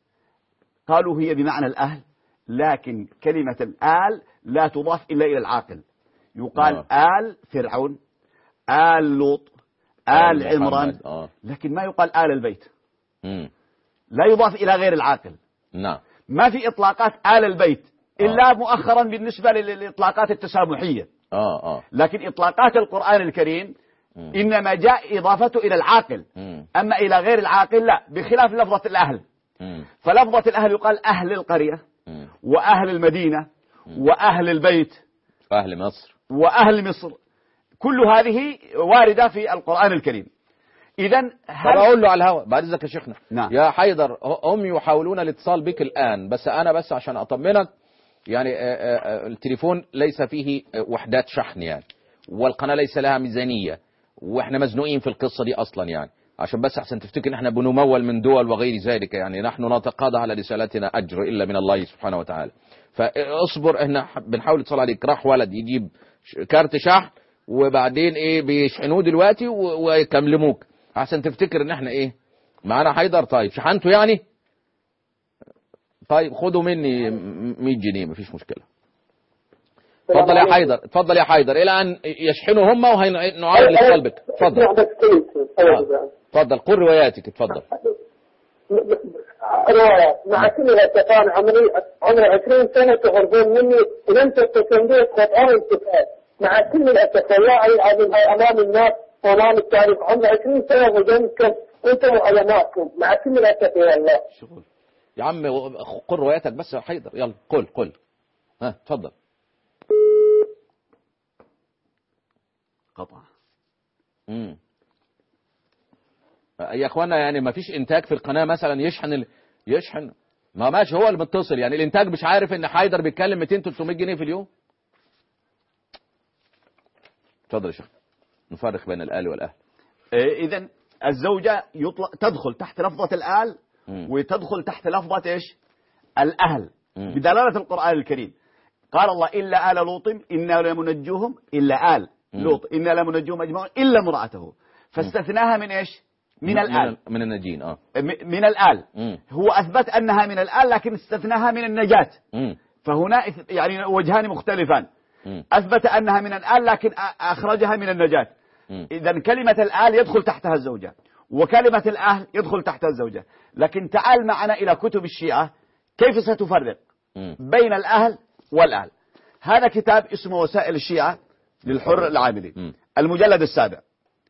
قالوا هي بمعنى الأهل لكن كلمة الآل لا تضاف إلا إلى العاقل. يقال آه. آل فرعون آل لوط آل آه عمران آه. لكن ما يقال آل البيت. مم. لا يضاف إلى غير العاقل. نعم. ما في إطلاقات آل البيت إلا آه. مؤخرا بالنسبة للإطلاقات التسامحية. آه آه. لكن إطلاقات القرآن الكريم مم. إنما جاء إضافته إلى العاقل. مم. أما إلى غير العاقل لا بخلاف لفظة الأهل. مم. فلفظة الأهل يقال أهل القرية مم. وأهل المدينة وأهل البيت أهل مصر وأهل مصر، كل هذه واردة في القرآن الكريم. إذن هل أقول له على الهواء بعد إذنك يا شيخنا؟ نعم. يا حيدر، هم يحاولون الاتصال بك الآن، بس أنا بس عشان أطمنك يعني التليفون ليس فيه وحدات شحن يعني، والقناة ليس لها ميزانية، وإحنا مزنوقين في القصة دي أصلا يعني، عشان بس أحسن تفتكر إن إحنا بنمول من دول وغير ذلك يعني، نحن نتقاضى على رسالتنا أجر إلا من الله سبحانه وتعالى. فاصبر، إحنا بنحاول اتصال عليك. راح ولد يجيب كارت شحن وبعدين إيه بيشحنوه دلوقتي ويكلموك عشان تفتكر إن إحنا إيه معانا حيدر. طيب شحنته يعني؟ طيب خدوا مني مية جنيه مفيش مشكلة. اتفضل يا حيدر، اتفضل يا حيدر، الى ان يشحنوا هم وهنعاود الاتصال بك. اتفضل اتفضل قل رواياتك. اتفضل. روايات مع كل الاتفاق، عمري عمري عشرين سنة تهربون مني ولم تتكلم بي قرآن الكتاب، مع كل الاتفاق امام الناس وامام التاريخ، عمري عشرين سنة وجنتكم انتم وعلماءكم مع كل الاتفاق. الله شغل يا عم، قل رواياتك بس يا حيدر، يلا قل قل ها اتفضل. قطع. امم يا اخوانا يعني ما فيش انتاج في القناه مثلا يشحن ال... يشحن ما ماشي، هو اللي متصل يعني، الانتاج مش عارف ان حيدر بيتكلم مئتين ثلاثمائة جنيه في اليوم. اتفضل يا شيخ، نفرق بين الآل والأهل. إيه اذا الزوجه يطلق تدخل تحت لفظه الآل م. وتدخل تحت لفظه ايش؟ الأهل م. بدلاله القرآن الكريم. قال الله إلا آل لوط إنا لمنجوهم، إلا آل لوط إنا لمنجوهم أجمعين إلا امرأته، فاستثناها من إيش؟ من الآل، من النجين. اه من الآل. مم. هو أثبت أنها من الآل لكن استثناها من النجاة. مم. فهنا يعني وجهان مختلفان. مم. أثبت أنها من الآل لكن أخرجها من النجاة. إذن كلمة الآل يدخل تحتها الزوجة، وكلمة الأهل يدخل تحتها الزوجة. لكن تعال معنا إلى كتب الشيعة كيف ستفرق مم. بين الأهل والآل. هذا كتاب اسمه وسائل الشيعة للحر العاملي، المجلد السابع.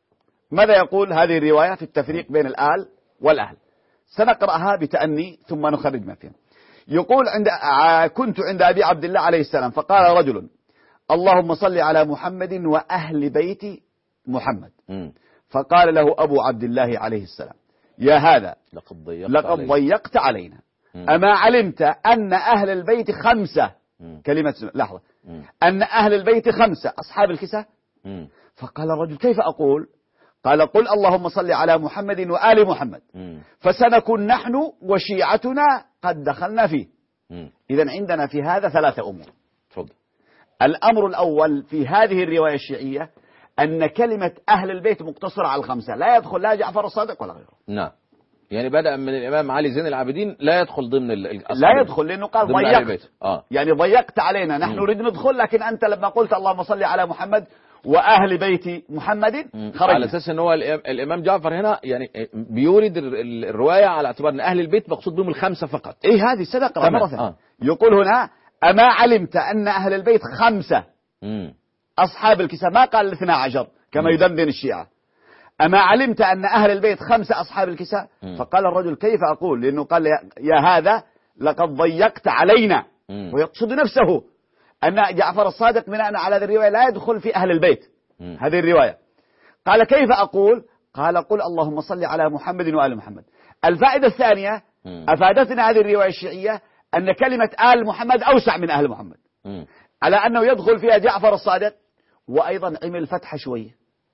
ماذا يقول هذه الرواية في التفريق بين الآل والأهل؟ سنقرأها بتأني ثم نخرج ما فيها. يقول عند كنت عند أبي عبد الله عليه السلام فقال رجل اللهم صل على محمد وأهل بيت محمد. م. فقال له أبو عبد الله عليه السلام يا هذا لقد ضيقت, لقد علينا. ضيقت علينا. م. أما علمت أن أهل البيت خمسة. م. كلمة لحظة. م. أن أهل البيت خمسة أصحاب الكساء. م. فقال الرجل كيف أقول؟ قال قل اللهم صل على محمد وآل محمد. م. فسنكون نحن وشيعتنا قد دخلنا فيه. إذن عندنا في هذا ثلاثة أمور. تفضل. الأمر الأول في هذه الرواية الشيعية أن كلمة أهل البيت مقتصرة على الخمسة، لا يدخل لا جعفر الصادق ولا غيره. نعم، يعني بدأ من الإمام علي زين العابدين لا يدخل ضمن لا يدخل لأنه قال ضيقت. آه. يعني ضيقت علينا، نحن نريد ندخل لكن أنت لما قلت اللهم صل على محمد وأهل بيت محمد خرجنا. على أساس أن هو الإمام جعفر هنا يعني بيورد الرواية على اعتبار أن أهل البيت مقصود بهم الخمسة فقط. إيه هذه صدق مرة ثانية. آه. يقول هنا أما علمت أن أهل البيت خمسة م. أصحاب الكساء، ما قال الاثنى عشر كما يدندن الشيعة. أما علمت أن أهل البيت خمسة أصحاب الكساء. م. فقال الرجل كيف أقول؟ لأنه قال يا هذا لقد ضيقت علينا. م. ويقصد نفسه أن جعفر الصادق بناء على هذه الرواية لا يدخل في أهل البيت. م. هذه الرواية. قال كيف أقول؟ قال قل اللهم صل على محمد وآل محمد. الفائدة الثانية م. أفادتنا هذه الرواية الشيعية أن كلمة آل محمد أوسع من أهل محمد. م. على أنه يدخل فيها جعفر الصادق، وأيضا عمل فتحة شوية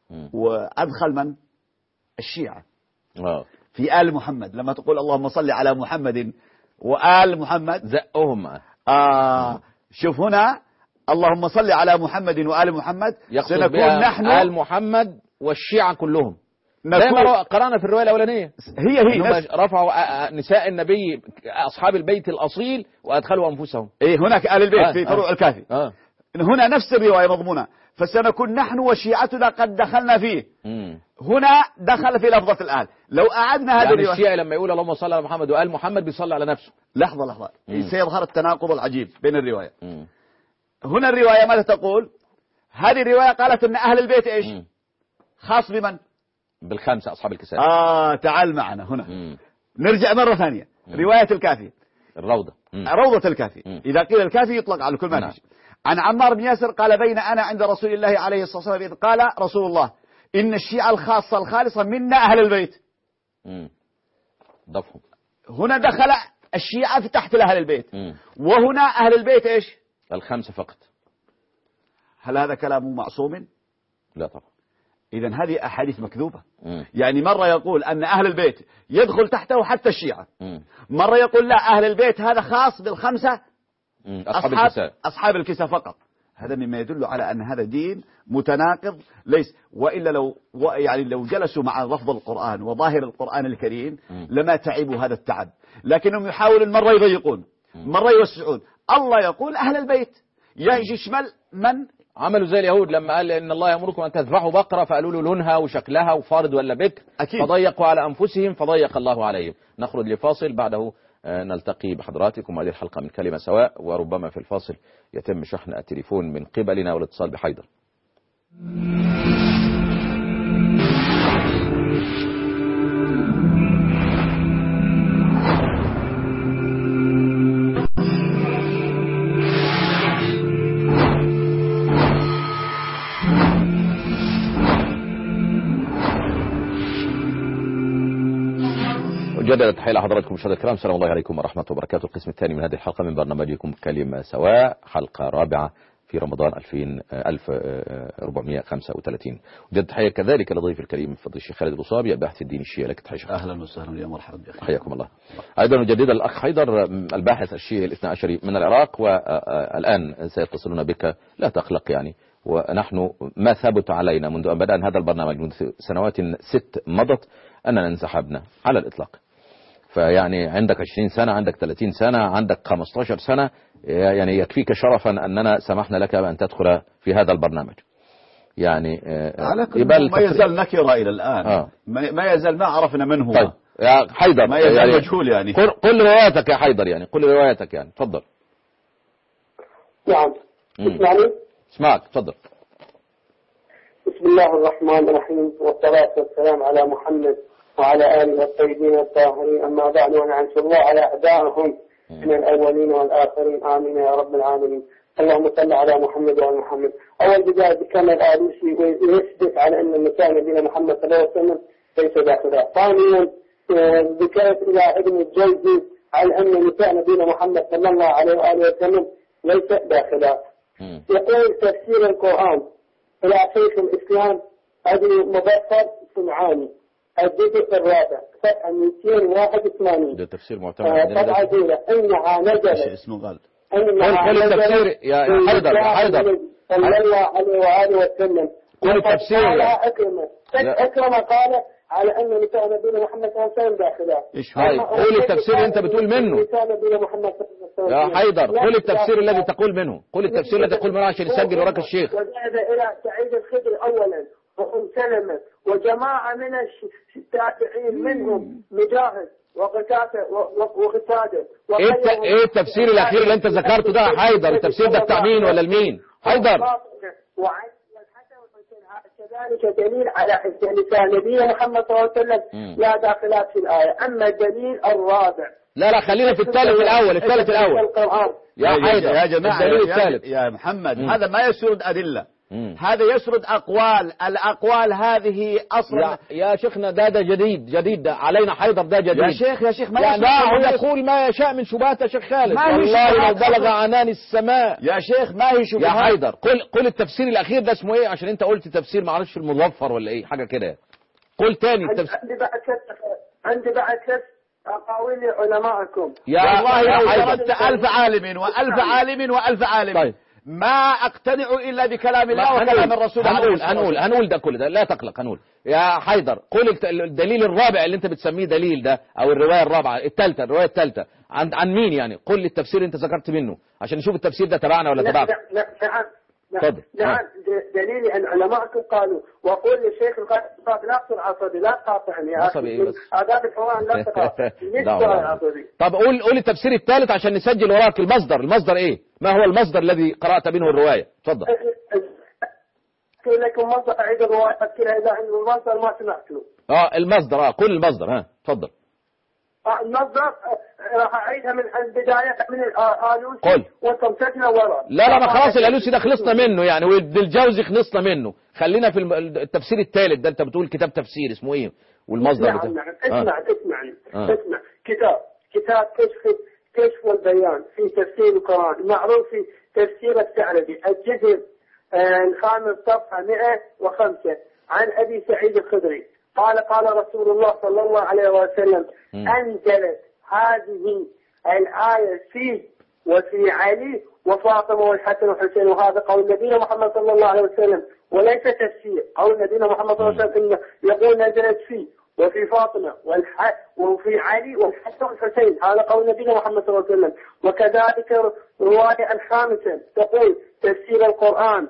وأدخل من؟ الشيعة أوه. في آل محمد. لما تقول اللهم صل على محمد وآل محمد زقهم معه. آه شوف هنا اللهم صل على محمد وآل محمد سنكون نحن آل محمد والشيعة كلهم. زي ما قرأنا في الرواية الأولانية هي هي رفعوا نساء النبي أصحاب البيت الأصيل وأدخلوا أنفسهم. إيه هناك آل البيت آه في فروع آه الكافي. آه هنا نفس الرواية مضمونة فسنكون نحن وشيعتنا قد دخلنا فيه. مم. هنا دخل في لفظة الآل. لو أعدنا هذه يعني الرواية الشيعي لما يقول اللهم صل على محمد وآل محمد بيصلي على نفسه. لحظة لحظة مم. سيظهر التناقض العجيب بين الرواية. مم. هنا الرواية ماذا تقول؟ هذه الرواية قالت أن أهل البيت إيش؟ مم. خاص بمن؟ بالخمسة أصحاب الكساء. آه تعال معنا هنا. مم. نرجع مرة ثانية. مم. رواية الكافي الروضة. مم. روضة الكافي. مم. إذا قيل الكافي يطلق على كل ما نعم. فيه. عن عمار بن ياسر قال بين أنا عند رسول الله عليه الصلاة والسلام إذ قال رسول الله إن الشيعة الخاصة الخالصة منا أهل البيت. مم. ضفهم. هنا دخل الشيعة في تحت أهل البيت. مم. وهنا أهل البيت إيش؟ الخمسة فقط. هل هذا كلام معصوم؟ لا طبعا. إذن هذه أحاديث مكذوبة. مم. يعني مرة يقول أن أهل البيت يدخل تحته حتى الشيعة. مم. مرة يقول لا أهل البيت هذا خاص بالخمسة مم. أصحاب, أصحاب الكساء أصحاب الكساء فقط. هذا مما يدل على أن هذا دين متناقض ليس. وإلا لو يعني لو جلسوا مع لفظ القرآن وظاهر القرآن الكريم مم. لما تعبوا هذا التعب، لكنهم يحاولون مرة يضيقون مرة يوسعون. الله يقول أهل البيت يشمل من؟ عملوا زي اليهود لما قال إن الله يأمركم أن تذبحوا بقرة فقالوا له لونها وشكلها وفارض ولا بكر أكيد. فضيقوا على أنفسهم فضيق الله عليهم. نخرج لفاصل بعده نلتقي بحضراتكم هذه الحلقة من كلمة سواء، وربما في الفاصل يتم شحن التليفون من قبلنا والاتصال بحيدر. مجددا تحية لحضراتكم مشاهدينا الكرام، السلام الله عليكم ورحمة الله وبركاته. القسم الثاني من هذه الحلقة من برنامجكم كلمة سواء، حلقة رابعة في رمضان ألف وأربعمائة وخمسة وثلاثين. مجددا تحية كذلك لضيف الكريم فضيل الشيخ خالد البصابي باحث الدين الشيعي. لك تحية. أهلا وسهلا يا مرحبا بك. حياكم الله. أيضا نجدد الأخ حيدر الباحث الشيعي الاثنى عشري من العراق، والآن سيتصلون بك لا تقلق يعني. ونحن ما ثبت علينا منذ أن بدأنا هذا البرنامج منذ سنوات ست مضت أننا انسحبنا على الإطلاق. فيعني عندك عشرين سنة، عندك ثلاثين سنة، عندك خمسة عشر سنة، يعني يكفيك شرفا أننا سمحنا لك بأن تدخل في هذا البرنامج. يعني يبقى ما يزال نكرة إلى الآن. آه. ما يزال ما عرفنا من هو. طيب يا حيدر ما يزال يعني مجهول يعني. قل, قل روايتك يا حيدر، يعني قل روايتك يعني. تفضل. نعم. اسمعني. اسمعك تفضل. بسم الله الرحمن الرحيم، والصلاة والسلام على محمد وعلى آله الطيبين الطاهرين، أما بعد، ونعنت الله على أعدائهم من الأولين والآخرين، آمين يا رب العالمين. اللهم صل على محمد وعلى محمد. أول بداية بكلام الآلوسي ويثبت على أن النساء نبينا محمد صلى الله عليه وسلم ليس داخلها. ثانيا ذكرت إلى ابن الجوزي على أن نساء نبينا محمد صلى الله عليه وآله وسلم ليس داخلها. يقول تفسير القرآن إلى شيخ الإسلام أبي مبصر سمعاني الجزء الرابع صفحة مئتين وواحد وثمانين. ده تفسير معتمد. طبعا دولة إنها نزلت. اسمه غلط. إنها قل التفسير يا حيدر يا حيدر. صلى الله عليه وآله وسلم. قل التفسير. قال أكرمة. أكرمة قال على أن نساء نبينا محمد صلى الله عليه وسلم داخلها. إيش هاي؟ قل التفسير اللي أنت بتقول منه. نساء نبينا محمد صلى الله عليه وسلم. يا حيدر قل التفسير الذي تقول منه. قل التفسير الذي تقول منه عشان يسجل وراك الشيخ. وذهب إلى سعيد الخدري أولا وأم سلمة وجماعة من التابعين منهم مجاهد وقتادة وقتادة. ايه ايه التفسير الاخير اللي انت ذكرته ده يا حيدر؟ التفسير ده بتاع مين ولا لمين؟ حيدر. كذلك دليل على نساء نبينا محمد صلى الله عليه وسلم لا داخلات في الآية. أما الدليل الرابع. لا لا خلينا في الثالث الأول. الثالث الأول يا حيدر يا جماعة يا, يا محمد. مم. هذا ما يسرد أدلة. مم. هذا يسرد أقوال. الأقوال هذه أصلا يا, يا شيخنا ده ده جديد جديد ده علينا حيدر ده جديد يا شيخ يا شيخ ما يا لا هو يقول ما يشاء من شبهات يا شيخ خالد والله لو بلغ عنان السماء. يا شيخ ما هي شبهات يا حيدر. قل قل التفسير الأخير ده اسمه إيه؟ عشان أنت قلت تفسير ما اعرفش المظفر ولا إيه حاجة كده. قل تاني التفسير. عندي بعد عندي بعد أقاويل علماءكم. يا والله لو سردت ألف عالم وألف عالم وألف عالم طيب. ما أقتنع إلا بكلام الله وكلام الرسول. هنقول هنقول هنقول ده كل ده لا تقلق. هنقول يا حيدر قل الدليل الرابع اللي أنت بتسميه دليل ده أو الرواية الرابعة الثالثة الرواية الثالثة عن عن مين يعني؟ قل التفسير اللي أنت ذكرت منه عشان نشوف التفسير ده تبعنا ولا تبعك. لا لا نعم نعم دليل أن علماءكم قالوا وقول للشيخ الخطاب لا تقطع عصبي لا تقاطعني يا أخي آداب الحوار لا تقاطع. طب قول قول التفسير الثالث عشان نسجل وراك المصدر. المصدر إيه؟ ما هو المصدر الذي قرأت منه الرواية؟ تفضل. أقول لكم مصدر أعيد الرواية كذا إذا عند المصدر ما سمعته. آه المصدر آه قول المصدر ها تفضل. المصدر راح اعيدها من البدايه من الالوسي قل. وتمسكنا ورا. لا لا ما خلاص الالوسي ده خلصنا منه يعني، والجوزي خلصنا منه، خلينا في التفسير الثالث ده. انت بتقول كتاب تفسير اسمه ايه والمصدر نعم بتاعه؟ نعم اسمع آه. اسمعني آه. اسمع كتاب كتاب كشف كشف والبيان في تفسير القرآن، معروف في تفسير السعدي الجزء الخامس صفحة مئة وخمسة، عن أبي سعيد الخدري قال قال رسول الله صلى الله عليه وسلم م. أنزلت هذه الآية في وفي علي وفاطمة والحسن والحسين، وهذا قول نبينا محمد صلى الله عليه وسلم وليس تفسير. قول نبينا محمد صلى الله عليه وسلم يقول نزلت فيه وفي فاطمة والح... وفي علي والحسن والحسين، هذا قول نبينا محمد صلى الله عليه وسلم. وكذلك الرواية الخامسة تقول تفسير القرآن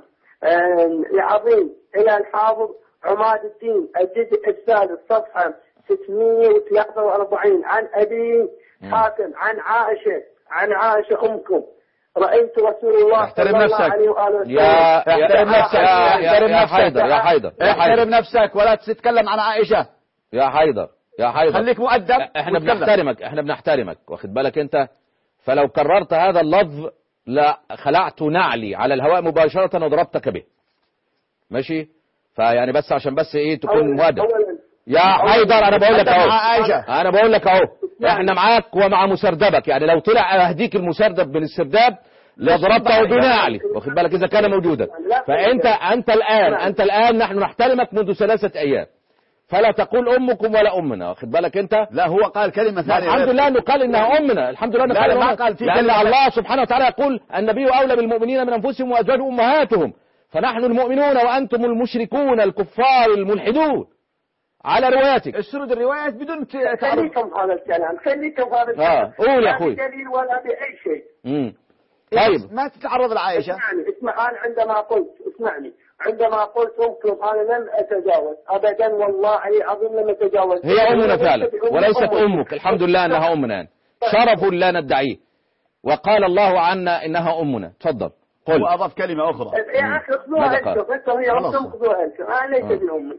العظيم إلى الحافظ عماد الدين الجزء الثالث صفحة ستمئة وثلاثة وأربعين، عن أبي حاتم عن عائشة عن عائشة أمكم رأيت رسول الله صلى الله عليه وآله وسلم. يا احترم نفسك يا احترم يا نفسك حيدر يا حيدر يا احترم حيدر نفسك ولا تتكلم عن عائشة. يا حيدر يا حيدر خليك مؤدب. احنا وتكلم. بنحترمك احنا بنحترمك واخد بالك انت، فلو كررت هذا اللفظ لا خلعت نعلي على الهواء مباشرة وضربتك به. ماشي؟ فيعني بس عشان بس ايه تكون مؤدب. يا حيدر انا بقول لك اهو عائشة. انا بقول لك اهو احنا معاك ومع مسردبك، يعني لو طلع اهديك المسردب من السرداب لضربته بنعلي واخد بالك اذا كان موجودا. فانت انت الان انت الان نحن نحترمك منذ ثلاثة ايام، فلا تقول امكم ولا امنا واخد بالك انت. لا هو قال كلمة ثانية. الحمد لله انه قال انها امنا، الحمد لله انه قال ما إنها قال في لان كلمة. الله سبحانه وتعالى يقول النبي اولى بالمؤمنين من انفسهم وازواجهم امهاتهم، فنحن المؤمنون وانتم المشركون الكفار الملحدون على رواياتك. اسرد الروايات بدون تعرف. خليكم هذا الكلام خليكم هذا الكلام. اه قول يا اخوي. لا بدليل ولا بأي شيء. امم طيب ما تتعرض لعائشة. اسمعني اسمع أنا عندما قلت اسمعني عندما قلت أمكم أنا لم أتجاوز أبدا والله العظيم لم أتجاوز. هي أمنا فعلا وليست أمك، الحمد لله أنها أمنا، شرف لا ندعيه، وقال الله عنا إنها أمنا. تفضل قل. وأضاف كلمة أخرى. يا أخي اخذوها أنتم أنتم هي أنتم اخذوها أنتم أنا ليس بأمي.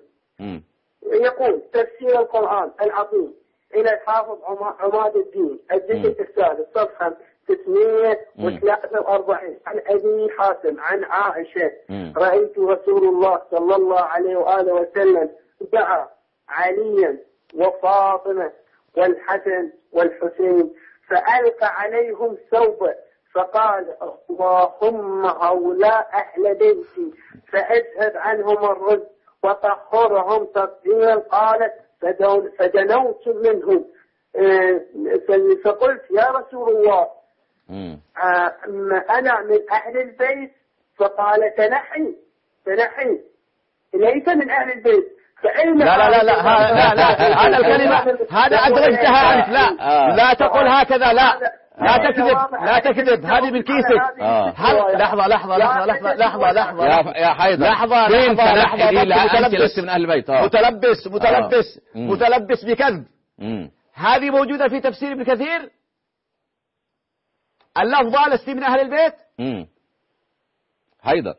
يقول تفسير القرآن العظيم إلى الحافظ عماد الدين الجزء الثالث صفحة ستمئة وثلاثة وأربعين، عن أبي حاتم عن عائشة رأيت رسول الله صلى الله عليه وآله وسلم دعا عليا وفاطمة والحسن والحسين فألقى عليهم ثوبا فقال اللهم هؤلاء أهل بيتي فأذهب عنهم الرزق وطهرهم تطهيرا. قالت فدنوت منهم فقلت يا رسول الله أنا من أهل البيت؟ فقال تنحي تنحي ليس من أهل البيت. لا لا لا لا لا لا هذا الكلمة هذا أدرجتها أنت. لا لا تقول هكذا. لا لا تكذب لا تكذب هذه من كيسك. هل لحظة لحظة لحظة لحظة لحظة لحظة يا يا حيدر لحظة لحظة لحظة أنت لست من أهل البيت. متلبس متلبس متلبس بكذب. هذه موجودة في تفسير ابن كثير. اللفظة لست من أهل البيت. امم حيدر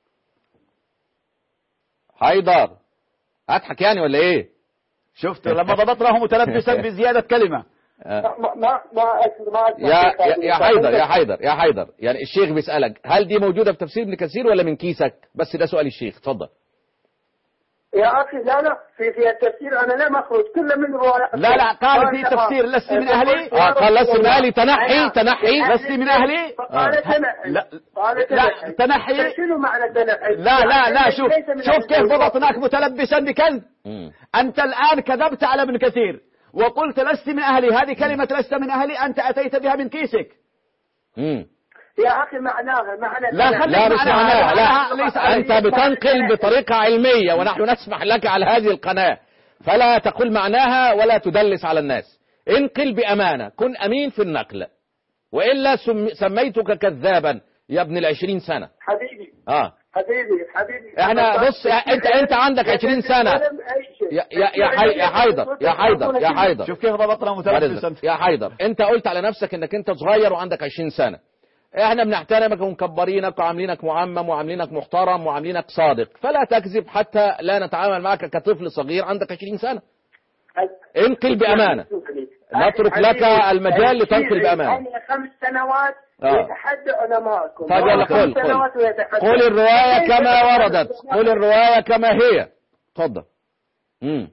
حيدر أضحك يعني ولا إيه؟ شفت لما ضبطناه متلبسا بزيادة كلمة. ما ما ما يا يا حيدر يا حيدر يا حيدر يعني الشيخ بيسألك هل دي موجودة في تفسير ابن كثير ولا من كيسك؟ بس ده سؤال الشيخ. اتفضل. يا أخي لا لا في في التفسير أنا لم أخرج كل من رواية. لا لا قال في تفسير لست من أهلي. آه قال لست من أهلي. تنحي تنحي لست من أهلي. قال تنحي. لا لا تنحي. شنو معنى تنحي؟ لا لا لا شوف شوف كيف ضبطناك متلبسا بكذب. أنت الآن كذبت على ابن كثير وقلت لست من أهلي. هذه كلمة لست من أهلي أنت أتيت بها من كيسك. امم يا أخي معناها معنى لا لا مش معناها. لا أنت بتنقل بطريقة علمية ونحن نسمح لك على هذه القناة، فلا تقول معناها ولا تدلس على الناس. انقل بأمانة، كن أمين في النقل، وإلا سميتك كذابا يا ابن العشرين سنة. حبيبي آه حبيبي حبيبي احنا بص انت انت عندك عشرين سنة يا يا يا حي يا حيدر يا حيدر يا حيدر شوف كيف ضبطنا متلبسا. يا حيدر انت قلت على نفسك انك انت صغير وعندك عشرين سنة. احنا بنحترمك ومكبرينك وعاملينك معمم وعاملينك محترم وعاملينك صادق، فلا تكذب حتى لا نتعامل معك كطفل صغير عندك عشرين سنة. انقل بأمانة. نترك لك المجال لتنقل بأمان. خمس سنوات يتحدى علماءكم. طيب يلا قل قل قل الرواية كما وردت، قل الرواية كما هي. تفضل. امم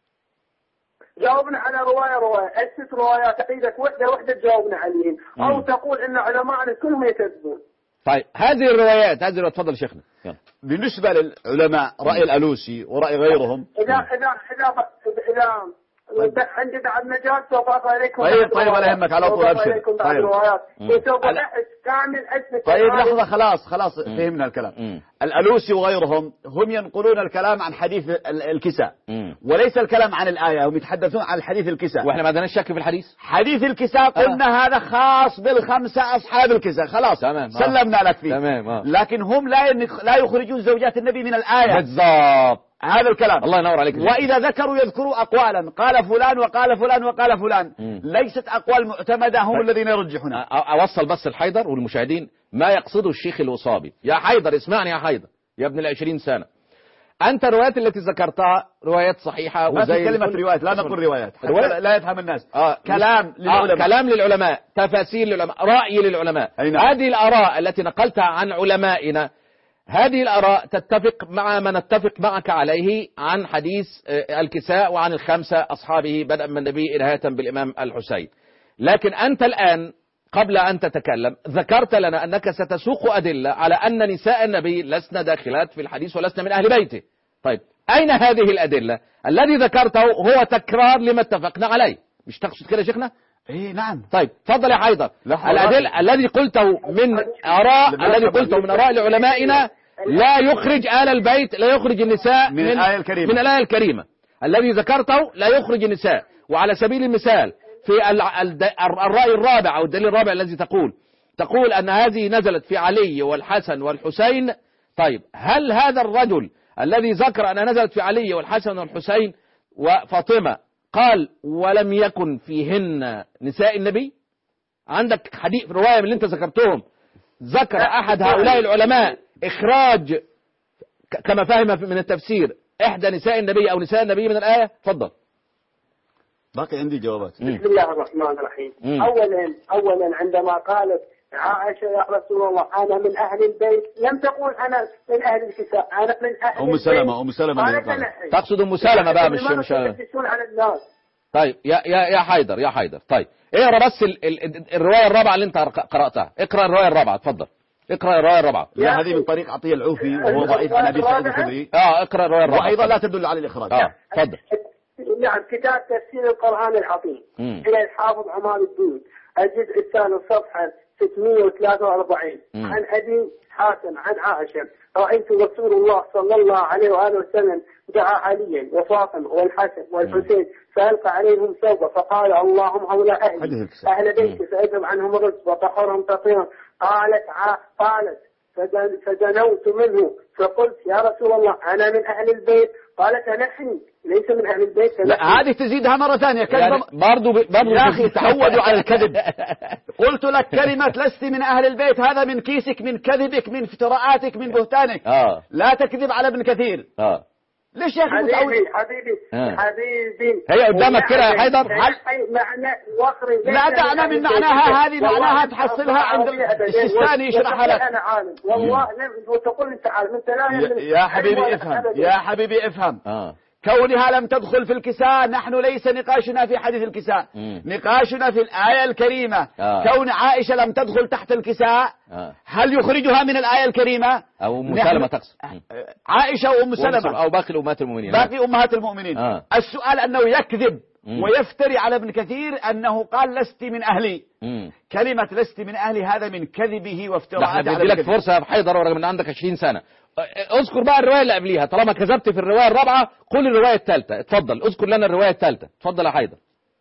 جاوبنا على رواية رواية، الست روايات تقيدك وحدة وحدة تجاوبنا عليهم، أو تقول إن علماءنا كلهم يكذبون. طيب هذه الروايات هذه الروايات تفضل شيخنا. بالنسبة للعلماء رأي الألوسي ورأي غيرهم، إذا إذا إذا إذا عندي بعد مجال سوف أقرأ لكم. طيب طيب ولا يهمك على طول أبشر. طيب سوف أحس كامل أثبت. طيب لحظة خلاص خلاص فهمنا الكلام. مم. الألوسي وغيرهم هم ينقلون الكلام عن حديث الكساء وليس الكلام عن الآية، هم يتحدثون عن حديث الكساء. وإحنا ما عندناش شك في الحديث. حديث الكساء قلنا آه. هذا خاص بالخمسة أصحاب الكساء، خلاص تمام. سلمنا لك فيه. تمام. آه. لكن هم لا لا يخرجون زوجات النبي من الآية. بالضبط هذا الكلام. الله ينور عليك. وإذا ذكروا يذكروا أقوالا، قال فلان وقال فلان وقال فلان، مم. ليست أقوال معتمدة هم طيب. الذين يرجحونها. أوصل بس الحيدر والمشاهدين ما يقصده الشيخ الوصابي. يا حيدر اسمعني يا حيدر يا ابن العشرين سنة، أنت الروايات التي ذكرتها روايات صحيحة وزي كلمة روايات، لا نقول روايات لا, لا يفهم الناس. آه. كلام للعلماء. آه. كلام للعلماء، تفاسير للعلماء، رأي للعلماء. هذه الآراء التي نقلتها عن علمائنا، هذه الآراء تتفق مع ما نتفق معك عليه عن حديث الكساء وعن الخمسة أصحابه بدءا من النبي نهاية بالإمام الحسين. لكن أنت الآن قبل أن تتكلم ذكرت لنا أنك ستسوق أدلة على أن نساء النبي لسن داخلات في الحديث ولسن من أهل بيته. طيب أين هذه الأدلة؟ الذي ذكرته هو تكرار لما اتفقنا عليه، مش تقصد كده يا شيخنا؟ ايه نعم. طيب تفضل يا حيدر. الأدلة الذي قلته من آراء الذي قلته من آراء لعلمائنا لا يخرج آل البيت، لا يخرج النساء من, من الآية الكريمة. من الآية الكريمة الذي ذكرته لا يخرج النساء. وعلى سبيل المثال في الرأي الرابع أو الدليل الرابع الذي تقول تقول أن هذه نزلت في علي والحسن والحسين. طيب هل هذا الرجل الذي ذكر أنها نزلت في علي والحسن والحسين وفاطمة قال ولم يكن فيهن نساء النبي؟ عندك حديث رواية من اللي انت ذكرتهم ذكر أحد هؤلاء العلماء إخراج كما فهم من التفسير إحدى نساء النبي أو نساء النبي من الآية؟ تفضل. باقي عندي جوابات. بسم الله الرحمن الرحيم. مم. أولا أولا عندما قالت عائشة يا رسول الله أنا من أهل البيت، لم تقول أنا من أهل الكساء، أنا من أهل أم سلمة. أم سلمة تقصد أم سلمة بقى مش مش طيب يا يا يا حيدر يا حيدر طيب اقرا بس ال ال الرواية الرابعة اللي أنت قرأتها، اقرأ الرواية الرابعة تفضل. اقرأ الرواية الرابعة. لا هذه من طريق عطية العوفي وهو ضعيف عن أبي سعيد الخدري. اه اقرأ الرواية الرابعة. وأيضا لا تدل على الإخراج. اه تفضل. نعم كتاب تفسير القرآن العظيم إلى الحافظ عماد الدين الجزء الثاني صفحة ستمائة وثلاثة وأربعين عن أبي حاتم عن عائشة رأيت رسول الله صلى الله عليه وآله وسلم دعا عليا وفاطمة والحسن والحسين فألقى عليهم ثوبا فقال اللهم هؤلاء أهلي أهل بيتي فأذهب عنهم الرزق وطهرهم تطهيرا. قالت قالت فدنوت منه فقلت يا رسول الله أنا من أهل البيت. قالت نحن ليس من أهل البيت. لا هذه تزيدها مرة ثانية كذب يعني برضو برضو يا أخي تعودوا على الكذب. قلت لك كلمة لست من أهل البيت هذا من كيسك من كذبك من افتراءاتك من بهتانك. آه. لا تكذب على ابن كثير. آه. ليش يا أخي حبيبي حبيبي آه. حبيبي هي قدامك كده يا حيدر. معنى وخري لا دعنا من معناها هذه معناها تحصلها عند السيستاني يشرحها لك. أنا عالم والله وتقول أنت عالم أنت لا يا حبيبي افهم يا حبيبي افهم. آه. كونها لم تدخل في الكساء نحن ليس نقاشنا في حديث الكساء مم. نقاشنا في الآية الكريمة. آه. كون عائشة لم تدخل تحت الكساء آه. هل يخرجها من الآية الكريمة أو أم سلمة تقصد عائشة وأم سلمة أو باقي أمهات المؤمنين باقي أمهات المؤمنين. آه. السؤال أنه يكذب مم. ويفتري على ابن كثير أنه قال لست من أهلي. مم. كلمة لست من أهلي هذا من كذبه وافتراءاته على لك فرصة يا حيدر رغم أن عندك عشرين سنة. اذكر بقى الرواية اللي قبليها طالما كذبت في الرواية الرابعة قل الرواية الثالثة. اتفضل اذكر لنا الرواية الثالثة. اتفضل يا حيدر.